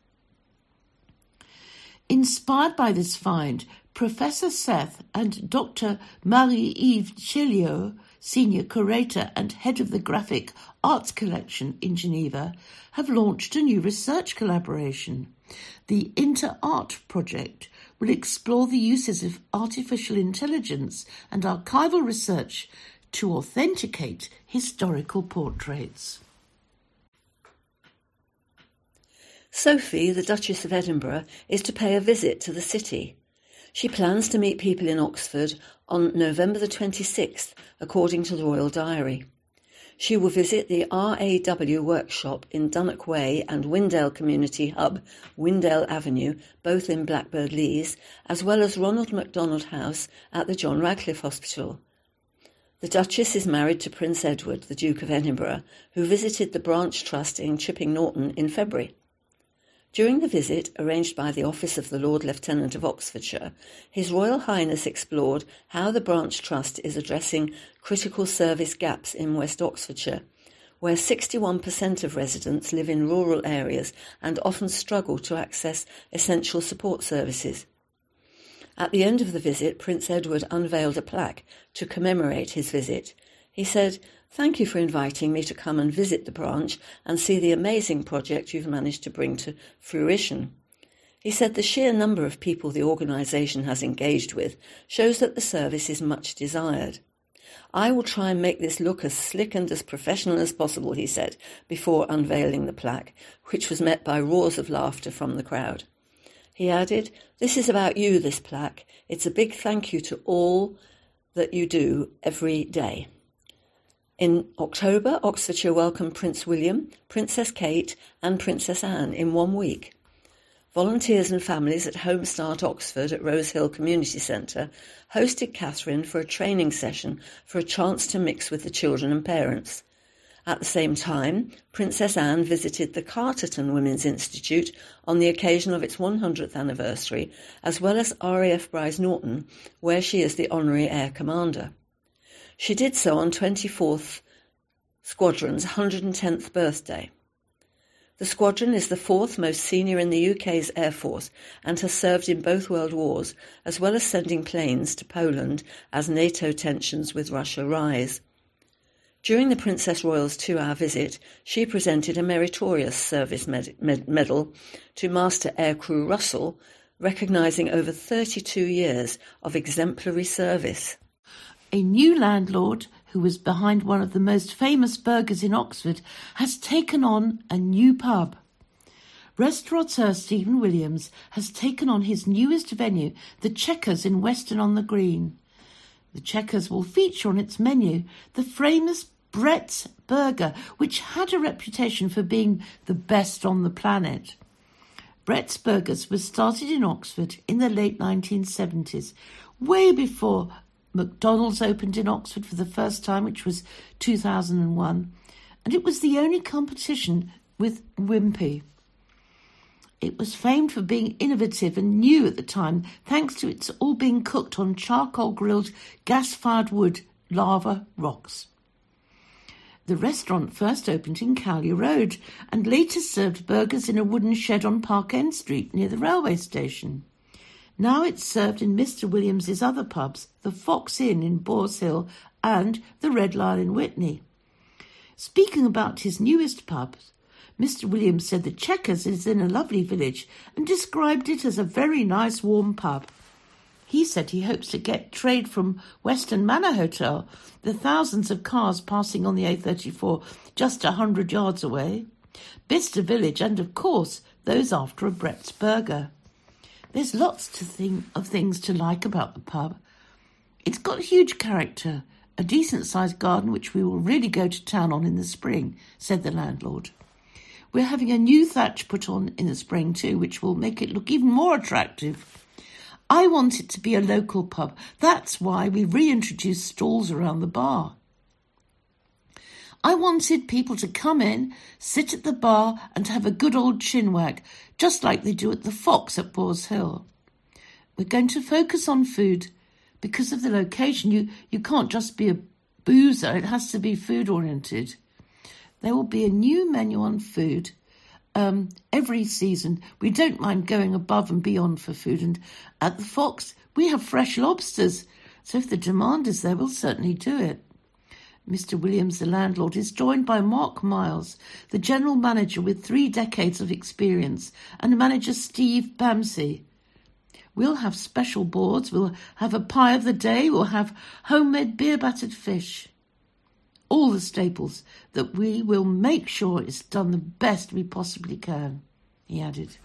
Inspired by this find, Professor Seth and Doctor Marie-Yves Cheliot, Senior Curator and Head of the Graphic Arts Collection in Geneva, have launched a new research collaboration. The InterArt project will explore the uses of artificial intelligence and archival research to authenticate historical portraits. Sophie, the Duchess of Edinburgh, is to pay a visit to the city. She plans to meet people in Oxford on November the twenty-sixth, according to the Royal Diary. She will visit the R A W workshop in Dunnock Way and Windale Community Hub, Windale Avenue, both in Blackbird Leys, as well as Ronald MacDonald House at the John Radcliffe Hospital. The Duchess is married to Prince Edward, the Duke of Edinburgh, who visited the Branch Trust in Chipping Norton in February. During the visit, arranged by the Office of the Lord Lieutenant of Oxfordshire, His Royal Highness explored how the Branch Trust is addressing critical service gaps in West Oxfordshire, where sixty-one percent of residents live in rural areas and often struggle to access essential support services. At the end of the visit, Prince Edward unveiled a plaque to commemorate his visit. He said, "Thank you for inviting me to come and visit the branch and see the amazing project you've managed to bring to fruition." He said the sheer number of people the organisation has engaged with shows that the service is much desired. "I will try and make this look as slick and as professional as possible," he said, before unveiling the plaque, which was met by roars of laughter from the crowd. He added, "This is about you, this plaque. It's a big thank you to all that you do every day." In October, Oxfordshire welcomed Prince William, Princess Kate and Princess Anne in one week. Volunteers and families at Home Start Oxford at Rose Hill Community Centre hosted Catherine for a training session for a chance to mix with the children and parents. At the same time, Princess Anne visited the Carterton Women's Institute on the occasion of its one hundredth anniversary, as well as R A F Bryce Norton, where she is the Honorary Air Commander. She did so on twenty-fourth Squadron's one hundred tenth birthday. The squadron is the fourth most senior in the U K's Air Force and has served in both World Wars, as well as sending planes to Poland as NATO tensions with Russia rise. During the Princess Royal's two-hour visit, she presented a Meritorious Service med- med- Medal to Master Aircrew Russell, recognising over thirty-two years of exemplary service. A new landlord, who was behind one of the most famous burgers in Oxford, has taken on a new pub. Restaurateur Stephen Williams has taken on his newest venue, the Checkers in Weston-on-the-Green. The Checkers will feature on its menu the famous Brett's Burger, which had a reputation for being the best on the planet. Brett's Burgers was started in Oxford in the late nineteen seventies, way before McDonald's opened in Oxford for the first time, which was two thousand one, and it was the only competition with Wimpy. It was famed for being innovative and new at the time, thanks to its all being cooked on charcoal-grilled, gas-fired wood lava rocks. The restaurant first opened in Cowley Road and later served burgers in a wooden shed on Park End Street near the railway station. Now it's served in Mister Williams's other pubs, the Fox Inn in Boars Hill and the Red Lion in Witney. Speaking about his newest pubs, Mister Williams said the Chequers is in a lovely village and described it as a very nice warm pub. He said he hopes to get trade from Western Manor Hotel, the thousands of cars passing on the A thirty-four just a hundred yards away, Bicester Village and, of course, those after a Brett's Burger. There's lots to think of things to like about the pub. It's got huge character, a decent-sized garden which we will really go to town on in the spring, said the landlord. We're having a new thatch put on in the spring too, which will make it look even more attractive. I want it to be a local pub. That's why we reintroduced stalls around the bar. I wanted people to come in, sit at the bar and have a good old chinwag, just like they do at the Fox at Boars Hill. We're going to focus on food. Because of the location, you, you can't just be a boozer. It has to be food-oriented. There will be a new menu on food um, every season. We don't mind going above and beyond for food. And at the Fox, we have fresh lobsters. So if the demand is there, we'll certainly do it. Mister Williams, the landlord, is joined by Mark Miles, the general manager with three decades of experience, and manager Steve Bamsey. We'll have special boards. We'll have a pie of the day. We'll have homemade beer-battered fish. All the staples that we will make sure is done the best we possibly can, he added.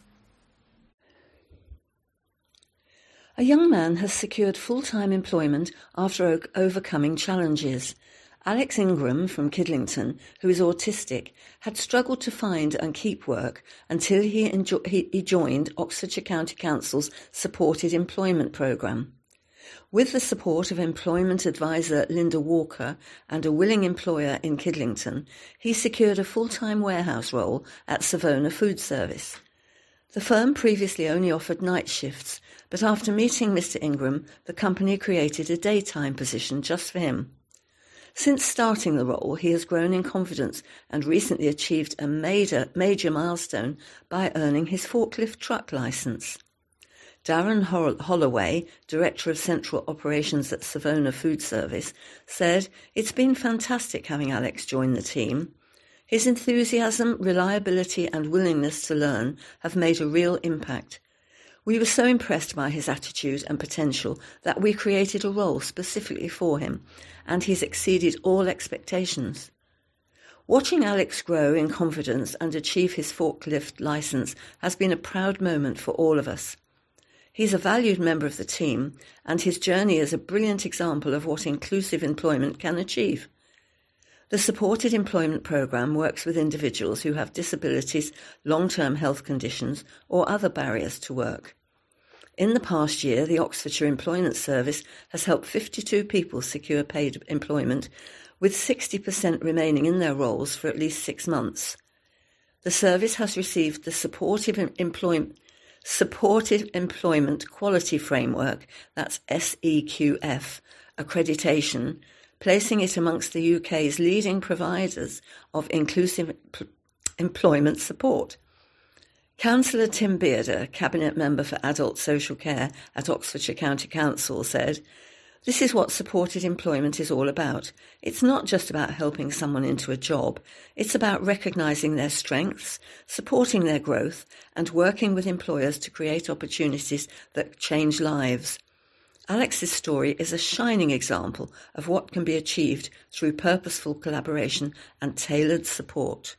A young man has secured full-time employment after o- overcoming challenges. Alex Ingram from Kidlington, who is autistic, had struggled to find and keep work until he, enjo- he, he joined Oxfordshire County Council's Supported Employment Programme. With the support of employment advisor Linda Walker and a willing employer in Kidlington, he secured a full-time warehouse role at Savona Food Service. The firm previously only offered night shifts, but after meeting Mister Ingram, the company created a daytime position just for him. Since starting the role, he has grown in confidence and recently achieved a major, major milestone by earning his forklift truck licence. Darren Holloway, Director of Central Operations at Savona Food Service, said, "It's been fantastic having Alex join the team. His enthusiasm, reliability and willingness to learn have made a real impact. We were so impressed by his attitude and potential that we created a role specifically for him, and he's exceeded all expectations." Watching Alex grow in confidence and achieve his forklift licence has been a proud moment for all of us. He's a valued member of the team, and his journey is a brilliant example of what inclusive employment can achieve. The Supported Employment Programme works with individuals who have disabilities, long-term health conditions, or other barriers to work. In the past year, the Oxfordshire Employment Service has helped fifty-two people secure paid employment, with sixty percent remaining in their roles for at least six months. The service has received the Supportive Employment Supported Employment Quality Framework, that's S E Q F, accreditation, placing it amongst the U K's leading providers of inclusive employment support. Councillor Tim Bearder, Cabinet Member for Adult Social Care at Oxfordshire County Council, said, "This is what supported employment is all about. It's not just about helping someone into a job. It's about recognising their strengths, supporting their growth, and working with employers to create opportunities that change lives." Alex's story is a shining example of what can be achieved through purposeful collaboration and tailored support.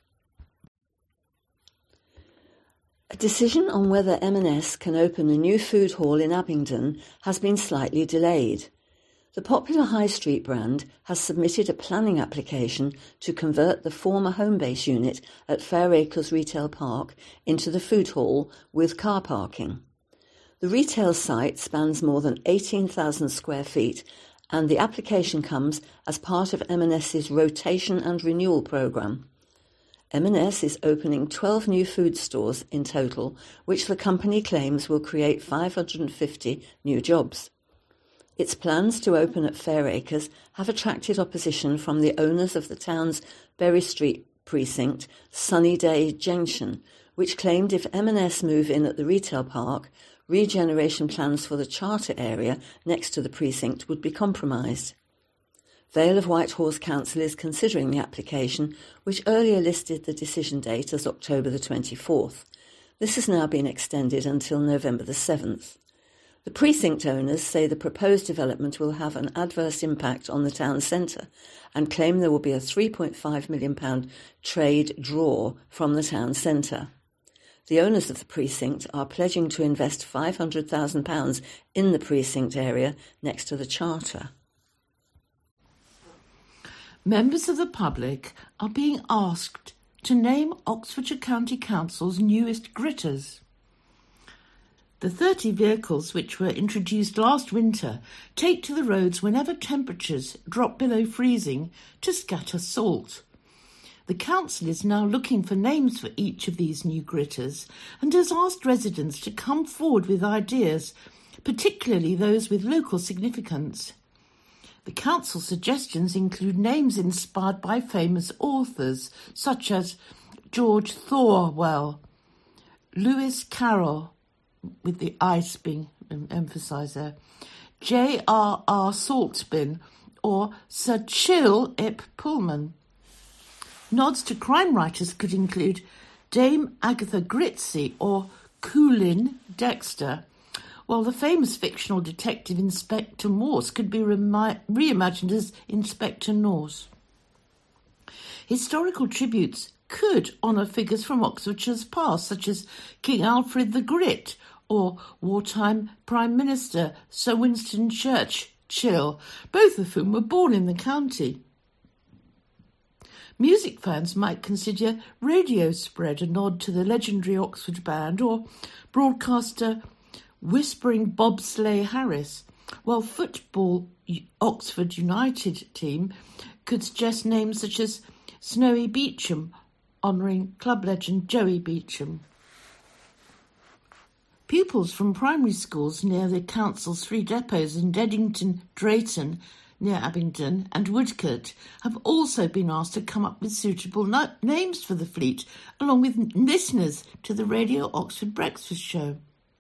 A decision on whether M and S can open a new food hall in Abingdon has been slightly delayed. The popular High Street brand has submitted a planning application to convert the former Homebase unit at Fair Acres Retail Park into the food hall with car parking. The retail site spans more than eighteen thousand square feet, and the application comes as part of M and S's rotation and renewal programme. M and S is opening twelve new food stores in total, which the company claims will create five hundred fifty new jobs. Its plans to open at Fairacres have attracted opposition from the owners of the town's Berry Street precinct, Sunnyday Junction, which claimed if M and S move in at the retail park, regeneration plans for the charter area next to the precinct would be compromised. Vale of Whitehorse Council is considering the application, which earlier listed the decision date as October the twenty-fourth. This has now been extended until November the seventh. The precinct owners say the proposed development will have an adverse impact on the town centre and claim there will be a three point five million pounds trade draw from the town centre. The owners of the precinct are pledging to invest five hundred thousand pounds in the precinct area next to the charter. Members of the public are being asked to name Oxfordshire County Council's newest gritters. The thirty vehicles which were introduced last winter take to the roads whenever temperatures drop below freezing to scatter salt. The council is now looking for names for each of these new gritters and has asked residents to come forward with ideas, particularly those with local significance. The council's suggestions include names inspired by famous authors such as George Thorwell, Lewis Carroll, with the ice being emphasised there, J R R Saltbin, or Sir Chill Ip Pullman. Nods to crime writers could include Dame Agatha Gritzy or Coolin Dexter, while the famous fictional detective Inspector Morse could be remi- reimagined as Inspector Norse. Historical tributes could honour figures from Oxfordshire's past, such as King Alfred the Grit or wartime Prime Minister Sir Winston Churchill, both of whom were born in the county. Music fans might consider Radio Spread a nod to the legendary Oxford band, or broadcaster Whispering Bobsleigh Harris, while football Oxford United team could suggest names such as Snowy Beecham, honouring club legend Joey Beecham. Pupils from primary schools near the council's three depots in Deddington, Drayton, near Abingdon, and Woodcote have also been asked to come up with suitable no- names for the fleet, along with listeners to the Radio Oxford Breakfast Show.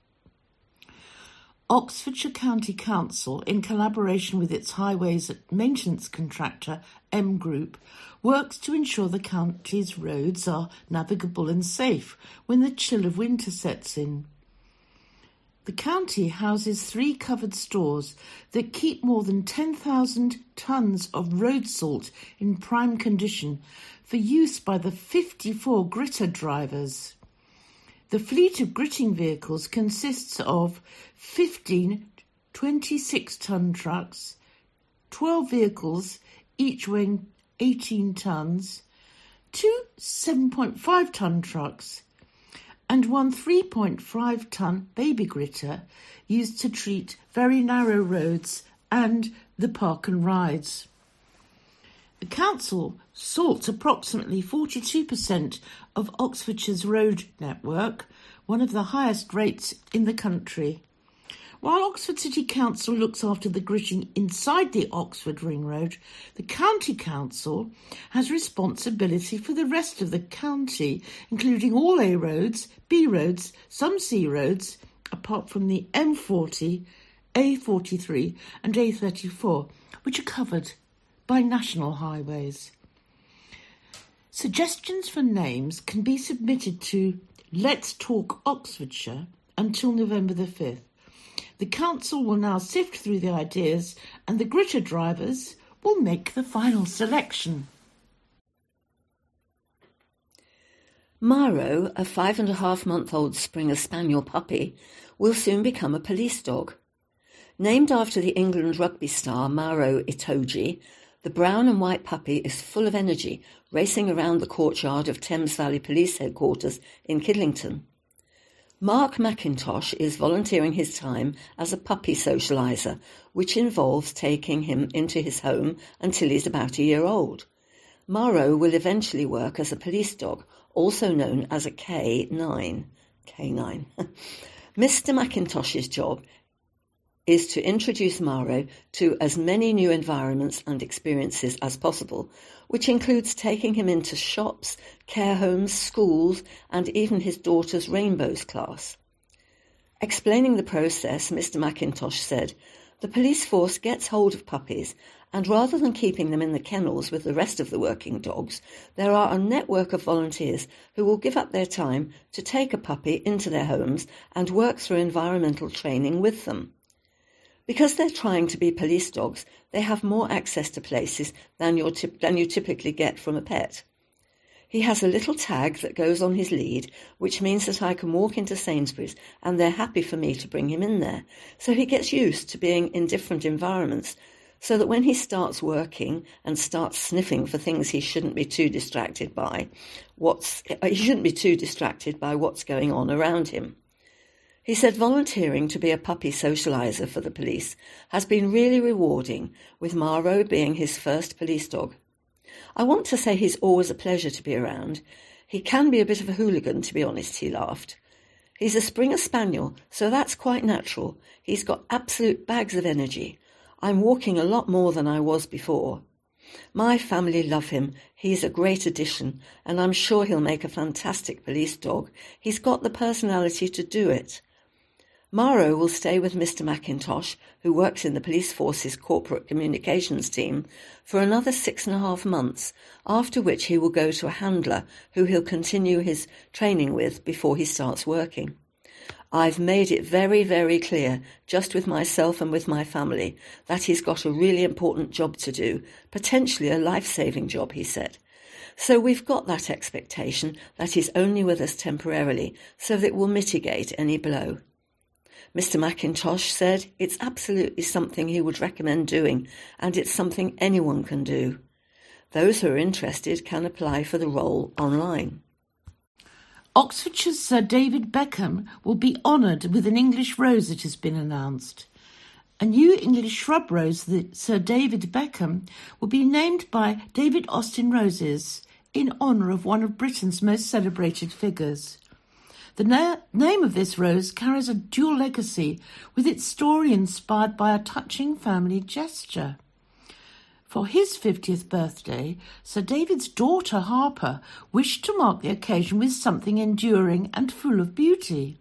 Oxfordshire County Council, in collaboration with its highways maintenance contractor, M Group, works to ensure the county's roads are navigable and safe when the chill of winter sets in. The county houses three covered stores that keep more than ten thousand tonnes of road salt in prime condition for use by the fifty-four gritter drivers. The fleet of gritting vehicles consists of fifteen twenty-six-tonne trucks, twelve vehicles, each weighing eighteen tonnes, two seven point five tonne trucks, and one three point five tonne baby gritter used to treat very narrow roads and the park and rides. The council salts approximately forty-two percent of Oxfordshire's road network, one of the highest rates in the country. While Oxford City Council looks after the gritting inside the Oxford Ring Road, the County Council has responsibility for the rest of the county, including all A roads, B roads, some C roads, apart from the M forty, A forty-three and A thirty-four, which are covered by national highways. Suggestions for names can be submitted to Let's Talk Oxfordshire until November the fifth. The council will now sift through the ideas and the gritter drivers will make the final selection. Maro, a five and a half month old Springer Spaniel puppy, will soon become a police dog. Named after the England rugby star Maro Itoje, the brown and white puppy is full of energy, racing around the courtyard of Thames Valley Police Headquarters in Kidlington. Mark McIntosh is volunteering his time as a puppy socialiser, which involves taking him into his home until he's about a year old. Maro will eventually work as a police dog, also known as a K nine. K nine. Mister McIntosh's job is to introduce Maro to as many new environments and experiences as possible, which includes taking him into shops, care homes, schools, and even his daughter's Rainbows class. Explaining the process, Mister McIntosh said, "The police force gets hold of puppies, and rather than keeping them in the kennels with the rest of the working dogs, there are a network of volunteers who will give up their time to take a puppy into their homes and work through environmental training with them. Because they're trying to be police dogs, they have more access to places than, you're tip- than you typically get from a pet. He has a little tag that goes on his lead, which means that I can walk into Sainsbury's and they're happy for me to bring him in there. So he gets used to being in different environments, so that when he starts working and starts sniffing for things he shouldn't be too distracted by, what's he shouldn't be too distracted by what's going on around him." He said volunteering to be a puppy socialiser for the police has been really rewarding, with Maro being his first police dog. "I want to say he's always a pleasure to be around. He can be a bit of a hooligan, to be honest," he laughed. "He's a Springer Spaniel, so that's quite natural. He's got absolute bags of energy. I'm walking a lot more than I was before. My family love him. He's a great addition, and I'm sure he'll make a fantastic police dog. He's got the personality to do it." Maro will stay with Mister McIntosh, who works in the police force's corporate communications team, for another six and a half months, after which he will go to a handler who he'll continue his training with before he starts working. "I've made it very, very clear, just with myself and with my family, that he's got a really important job to do, potentially a life-saving job," he said. "So we've got that expectation that he's only with us temporarily, so that it will mitigate any blow." Mister McIntosh said it's absolutely something he would recommend doing, and it's something anyone can do. Those who are interested can apply for the role online. Oxfordshire's Sir David Beckham will be honoured with an English rose, it has been announced. A new English shrub rose, the Sir David Beckham, will be named by David Austin Roses in honour of one of Britain's most celebrated figures. The na- name of this rose carries a dual legacy, with its story inspired by a touching family gesture. For his fiftieth birthday, Sir David's daughter Harper wished to mark the occasion with something enduring and full of beauty.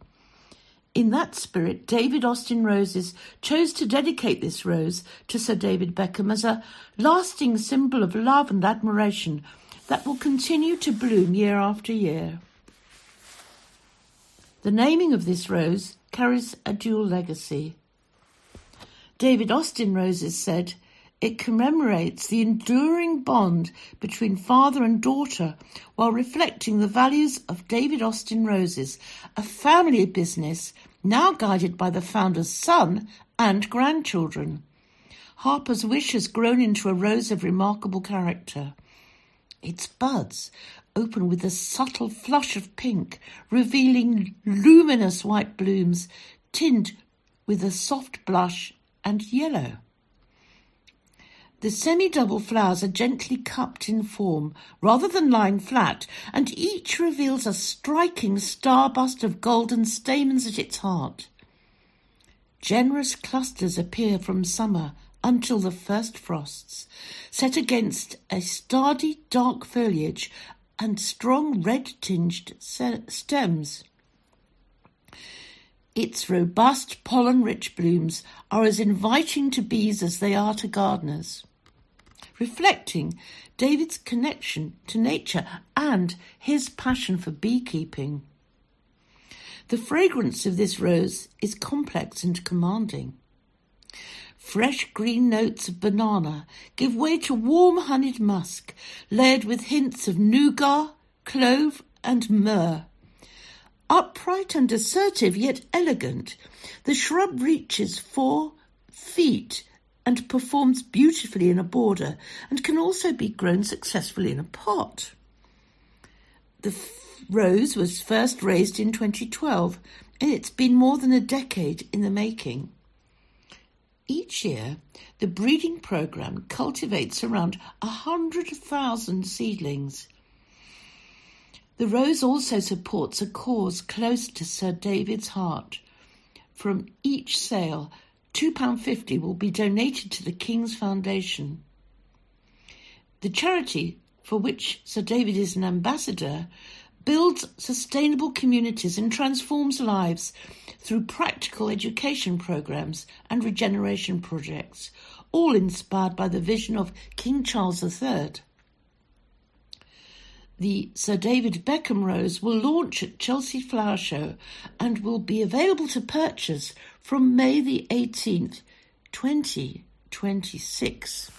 In that spirit, David Austin Roses chose to dedicate this rose to Sir David Beckham as a lasting symbol of love and admiration that will continue to bloom year after year. The naming of this rose carries a dual legacy. David Austin Roses said, "It commemorates the enduring bond between father and daughter while reflecting the values of David Austin Roses, a family business now guided by the founder's son and grandchildren. Harper's wish has grown into a rose of remarkable character. Its buds open with a subtle flush of pink, revealing luminous white blooms tinged with a soft blush and yellow. The semi-double flowers are gently cupped in form, rather than lying flat, and each reveals a striking starburst of golden stamens at its heart. Generous clusters appear from summer until the first frosts, set against a sturdy dark foliage and strong red-tinged stems. Its robust pollen-rich blooms are as inviting to bees as they are to gardeners, reflecting David's connection to nature and his passion for beekeeping. The fragrance of this rose is complex and commanding. Fresh green notes of banana give way to warm honeyed musk, layered with hints of nougat, clove and myrrh. Upright and assertive, yet elegant, the shrub reaches four feet and performs beautifully in a border, and can also be grown successfully in a pot. The f- rose was first raised in twenty twelve, and it's been more than a decade in the making. Each year, the breeding programme cultivates around one hundred thousand seedlings. The Rose also supports a cause close to Sir David's heart. From each sale, two pounds fifty will be donated to the King's Foundation. The charity, for which Sir David is an ambassador, builds sustainable communities and transforms lives through practical education programmes and regeneration projects, all inspired by the vision of King Charles the Third. The Sir David Beckham Rose will launch at Chelsea Flower Show and will be available to purchase from May the eighteenth, twenty twenty-six.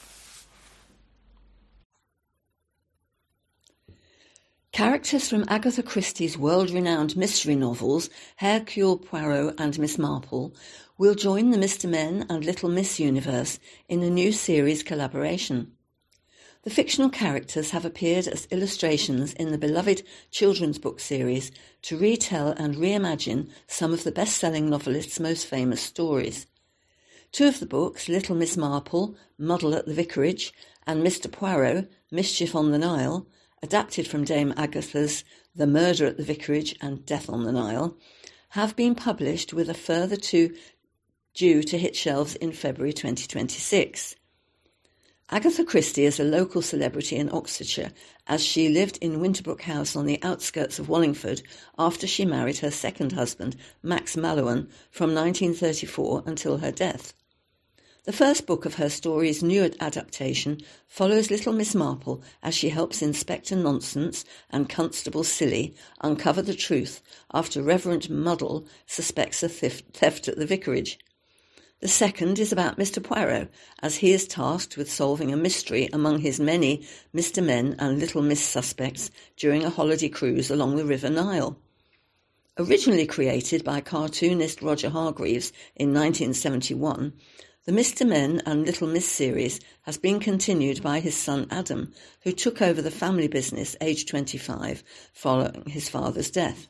Characters from Agatha Christie's world-renowned mystery novels, Hercule Poirot and Miss Marple, will join the Mister Men and Little Miss universe in a new series collaboration. The fictional characters have appeared as illustrations in the beloved children's book series to retell and reimagine some of the best-selling novelists' most famous stories. Two of the books, Little Miss Marple, Muddle at the Vicarage, and Mister Poirot, Mischief on the Nile, adapted from Dame Agatha's The Murder at the Vicarage and Death on the Nile, have been published, with a further two due to hit shelves in February twenty twenty-six. Agatha Christie is a local celebrity in Oxfordshire, as she lived in Winterbrook House on the outskirts of Wallingford after she married her second husband, Max Mallowan, from nineteen thirty-four until her death. The first book of her story's new adaptation follows Little Miss Marple as she helps Inspector Nonsense and Constable Silly uncover the truth after Reverend Muddle suspects a theft at the vicarage. The second is about Mister Poirot, as he is tasked with solving a mystery among his many Mister Men and Little Miss suspects during a holiday cruise along the River Nile. Originally created by cartoonist Roger Hargreaves in nineteen seventy-one, the Mister Men and Little Miss series has been continued by his son Adam, who took over the family business aged twenty-five following his father's death.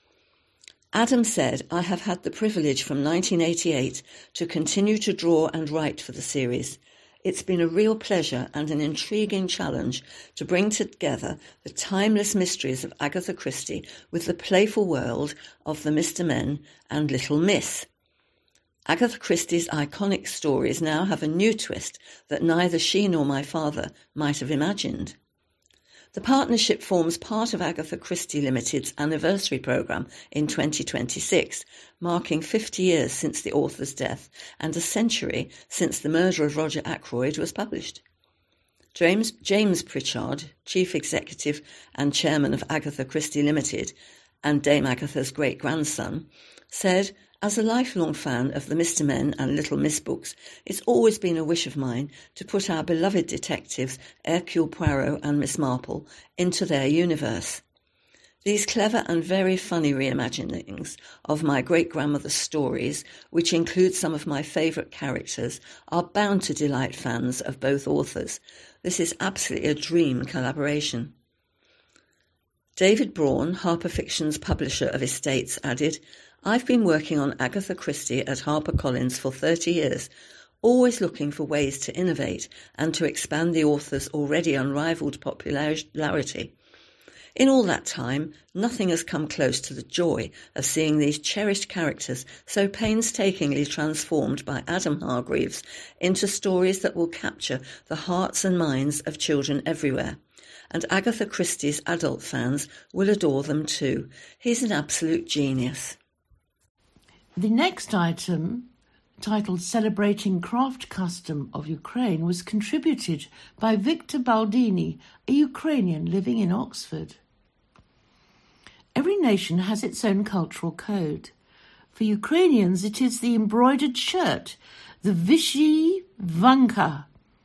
Adam said, "I have had the privilege from nineteen eighty-eight to continue to draw and write for the series. It's been a real pleasure and an intriguing challenge to bring together the timeless mysteries of Agatha Christie with the playful world of the Mister Men and Little Miss. Agatha Christie's iconic stories now have a new twist that neither she nor my father might have imagined." The partnership forms part of Agatha Christie Limited's anniversary programme in twenty twenty-six, marking fifty years since the author's death and a century since The Murder of Roger Ackroyd was published. James, James Pritchard, Chief Executive and Chairman of Agatha Christie Limited and Dame Agatha's great-grandson, said, "As a lifelong fan of the Mister Men and Little Miss books, it's always been a wish of mine to put our beloved detectives Hercule Poirot and Miss Marple into their universe. These clever and very funny reimaginings of my great-grandmother's stories, which include some of my favourite characters, are bound to delight fans of both authors. This is absolutely a dream collaboration." David Braun, HarperFiction's publisher of Estates, added, "I've been working on Agatha Christie at HarperCollins for thirty years, always looking for ways to innovate and to expand the author's already unrivalled popularity. In all that time, nothing has come close to the joy of seeing these cherished characters so painstakingly transformed by Adam Hargreaves into stories that will capture the hearts and minds of children everywhere. And Agatha Christie's adult fans will adore them too. He's an absolute genius." The next item, titled Celebrating Craft Custom of Ukraine, was contributed by Victor Baldini, a Ukrainian living in Oxford. Every nation has its own cultural code. For Ukrainians, it is the embroidered shirt, the vyshyvanka.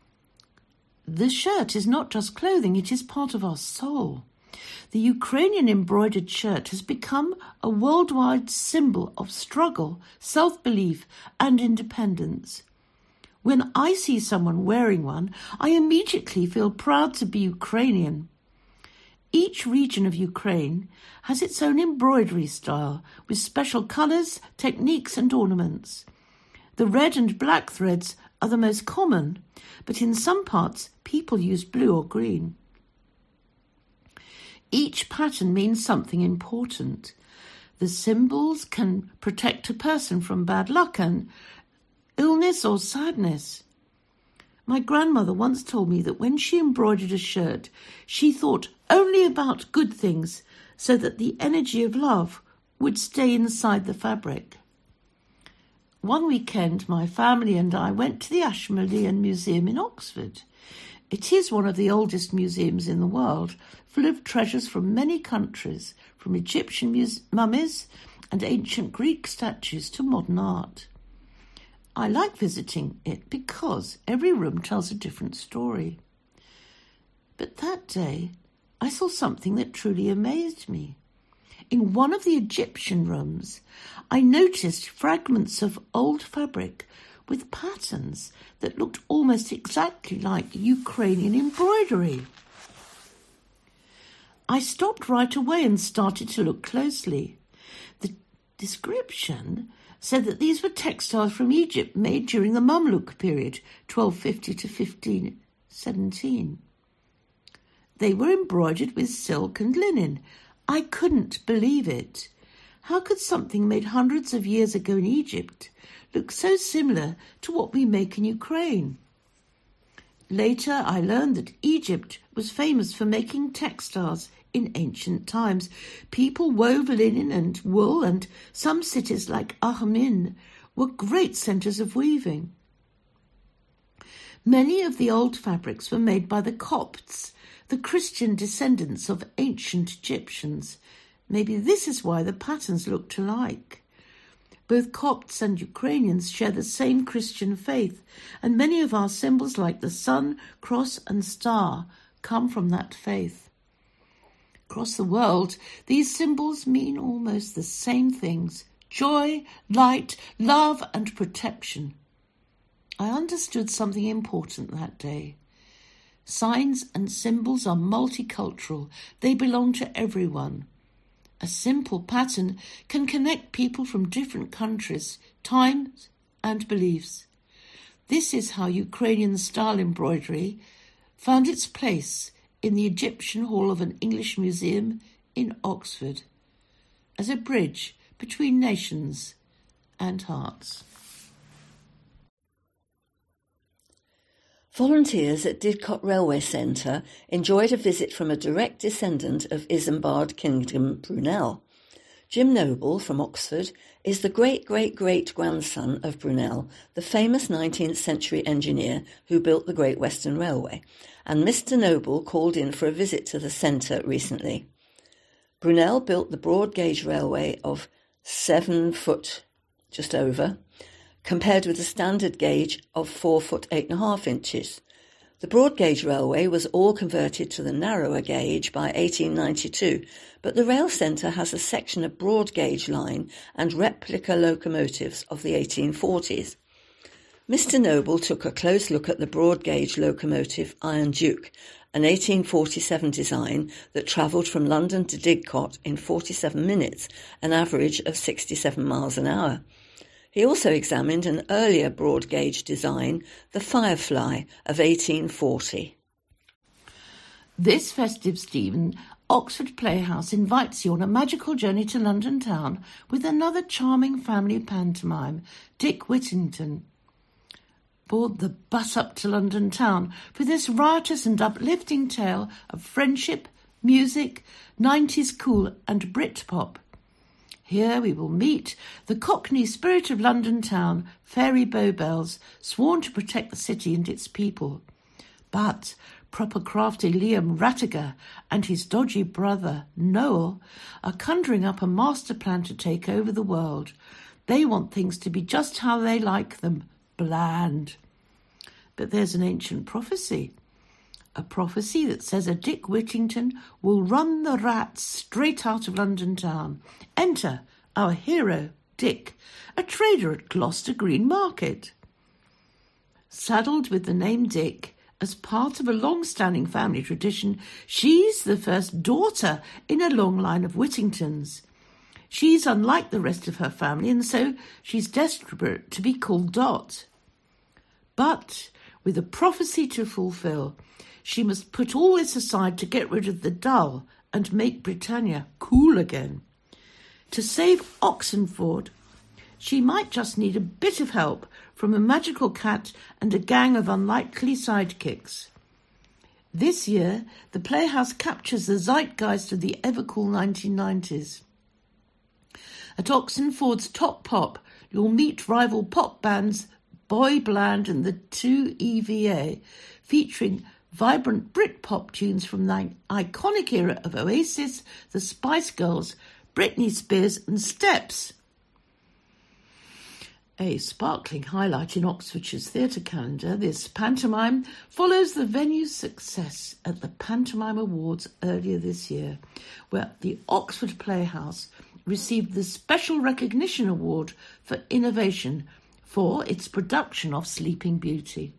The shirt is not just clothing, it is part of our soul. The Ukrainian embroidered shirt has become a worldwide symbol of struggle, self-belief, and independence. When I see someone wearing one, I immediately feel proud to be Ukrainian. Each region of Ukraine has its own embroidery style, with special colours, techniques, and ornaments. The red and black threads are the most common, but in some parts people use blue or green. Each pattern means something important. The symbols can protect a person from bad luck and illness or sadness. My grandmother once told me that when she embroidered a shirt, she thought only about good things so that the energy of love would stay inside the fabric. One weekend, my family and I went to the Ashmolean Museum in Oxford. It is one of the oldest museums in the world, full of treasures from many countries, from Egyptian mus- mummies and ancient Greek statues to modern art. I like visiting it because every room tells a different story. But that day, I saw something that truly amazed me. In one of the Egyptian rooms, I noticed fragments of old fabric with patterns that looked almost exactly like Ukrainian embroidery. I stopped right away and started to look closely. The description said that these were textiles from Egypt made during the Mamluk period, twelve fifty to fifteen seventeen. They were embroidered with silk and linen. I couldn't believe it. How could something made hundreds of years ago in Egypt look so similar to what we make in Ukraine? Later, I learned that Egypt was famous for making textiles in ancient times. People wove linen and wool, and some cities like Achamin were great centres of weaving. Many of the old fabrics were made by the Copts, the Christian descendants of ancient Egyptians. Maybe this is why the patterns looked alike. Both Copts and Ukrainians share the same Christian faith, and many of our symbols like the sun, cross and star come from that faith. Across the world, these symbols mean almost the same things: joy, light, love and protection. I understood something important that day. Signs and symbols are multicultural. They belong to everyone. A simple pattern can connect people from different countries, times and beliefs. This is how Ukrainian-style embroidery found its place in the Egyptian Hall of an English museum in Oxford, as a bridge between nations and hearts. Volunteers at Didcot Railway Centre enjoyed a visit from a direct descendant of Isambard Kingdom Brunel. Jim Noble from Oxford is the great-great-great-grandson of Brunel, the famous nineteenth century engineer who built the Great Western Railway, and Mister Noble called in for a visit to the centre recently. Brunel built the broad gauge railway of seven foot, just over, compared with the standard gauge of four foot eight and a half inches. The broad gauge railway was all converted to the narrower gauge by eighteen ninety-two, but the rail centre has a section of broad gauge line and replica locomotives of the eighteen forties. Mister Noble took a close look at the broad gauge locomotive Iron Duke, an eighteen forty-seven design that travelled from London to Didcot in forty-seven minutes, an average of sixty-seven miles an hour. He also examined an earlier broad gauge design, the Firefly of eighteen forty. This festive season, Oxford Playhouse invites you on a magical journey to London town with another charming family pantomime, Dick Whittington. Board the bus up to London town for this riotous and uplifting tale of friendship, music, nineties cool and Britpop. Here we will meet the Cockney spirit of London town, Fairy Bowbells, sworn to protect the city and its people. But proper crafty Liam Rattiger and his dodgy brother, Noel, are conjuring up a master plan to take over the world. They want things to be just how they like them, bland. But there's an ancient prophecy. A prophecy that says a Dick Whittington will run the rats straight out of London town. Enter our hero, Dick, a trader at Gloucester Green Market. Saddled with the name Dick, as part of a long-standing family tradition, she's the first daughter in a long line of Whittingtons. She's unlike the rest of her family, and so she's desperate to be called Dot. But with a prophecy to fulfill, she must put all this aside to get rid of the dull and make Britannia cool again. To save Oxenford, she might just need a bit of help from a magical cat and a gang of unlikely sidekicks. This year, the Playhouse captures the zeitgeist of the ever-cool nineteen nineties. At Oxenford's Top Pop, you'll meet rival pop bands Boy Bland and the two E V A, featuring vibrant Britpop tunes from the iconic era of Oasis, the Spice Girls, Britney Spears and Steps. A sparkling highlight in Oxfordshire's theatre calendar, this pantomime follows the venue's success at the Pantomime Awards earlier this year, where the Oxford Playhouse received the Special Recognition Award for Innovation for its production of Sleeping Beauty.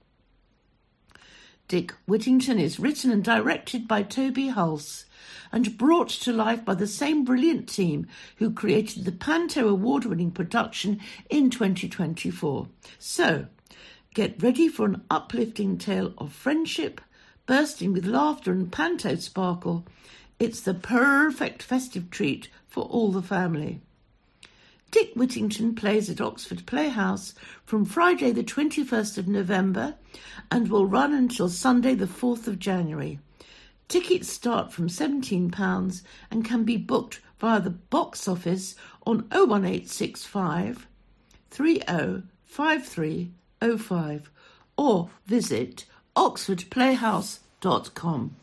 Dick Whittington is written and directed by Toby Hulse and brought to life by the same brilliant team who created the Panto award-winning production in twenty twenty-four. So, get ready for an uplifting tale of friendship, bursting with laughter and Panto sparkle. It's the perfect festive treat for all the family. Dick Whittington plays at Oxford Playhouse from Friday the twenty-first of November and will run until Sunday the fourth of January. Tickets start from seventeen pounds and can be booked via the box office on oh one eight six five, three oh five three oh five or visit oxford playhouse dot com.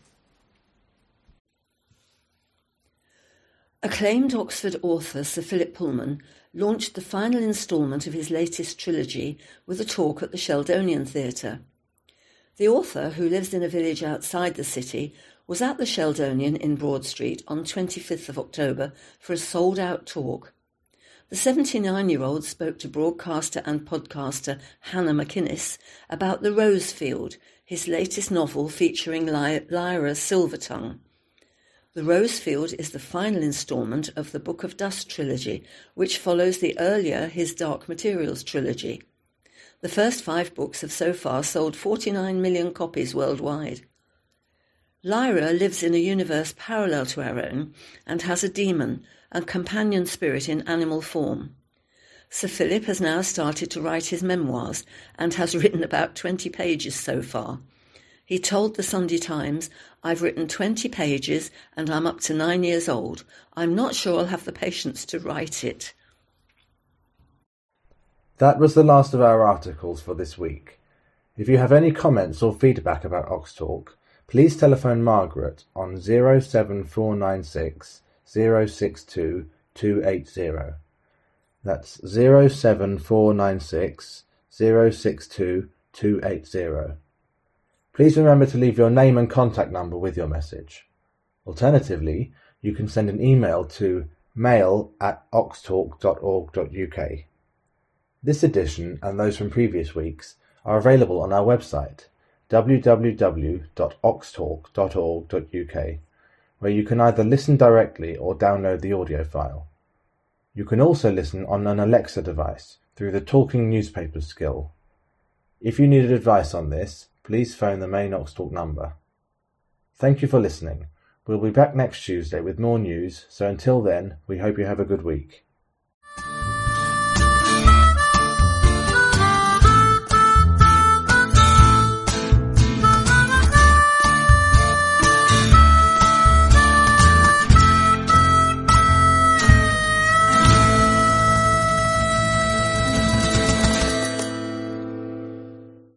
Acclaimed Oxford author Sir Philip Pullman launched the final instalment of his latest trilogy with a talk at the Sheldonian Theatre. The author, who lives in a village outside the city, was at the Sheldonian in Broad Street on the twenty-fifth of October for a sold-out talk. The seventy-nine-year-old spoke to broadcaster and podcaster Hannah McInnes about The Rosefield, his latest novel featuring Ly- Lyra Silvertongue. The Rosefield is the final instalment of the Book of Dust trilogy, which follows the earlier His Dark Materials trilogy. The first five books have so far sold forty-nine million copies worldwide. Lyra lives in a universe parallel to our own and has a demon, a companion spirit in animal form. Sir Philip has now started to write his memoirs and has written about twenty pages so far. He told the Sunday Times, "I've written twenty pages and I'm up to nine years old. I'm not sure I'll have the patience to write it." That was the last of our articles for this week. If you have any comments or feedback about Oxtalk, please telephone Margaret on zero seven four nine six zero six two two eight zero. That's zero seven four nine six zero six two two eight zero. Please remember to leave your name and contact number with your message. Alternatively, you can send an email to mail at oxtalk dot org dot uk. This edition and those from previous weeks are available on our website, w w w dot oxtalk dot org dot uk, where you can either listen directly or download the audio file. You can also listen on an Alexa device through the Talking Newspapers skill. If you needed advice on this, please phone the main Oxtalk number. Thank you for listening. We'll be back next Tuesday with more news, so until then, we hope you have a good week.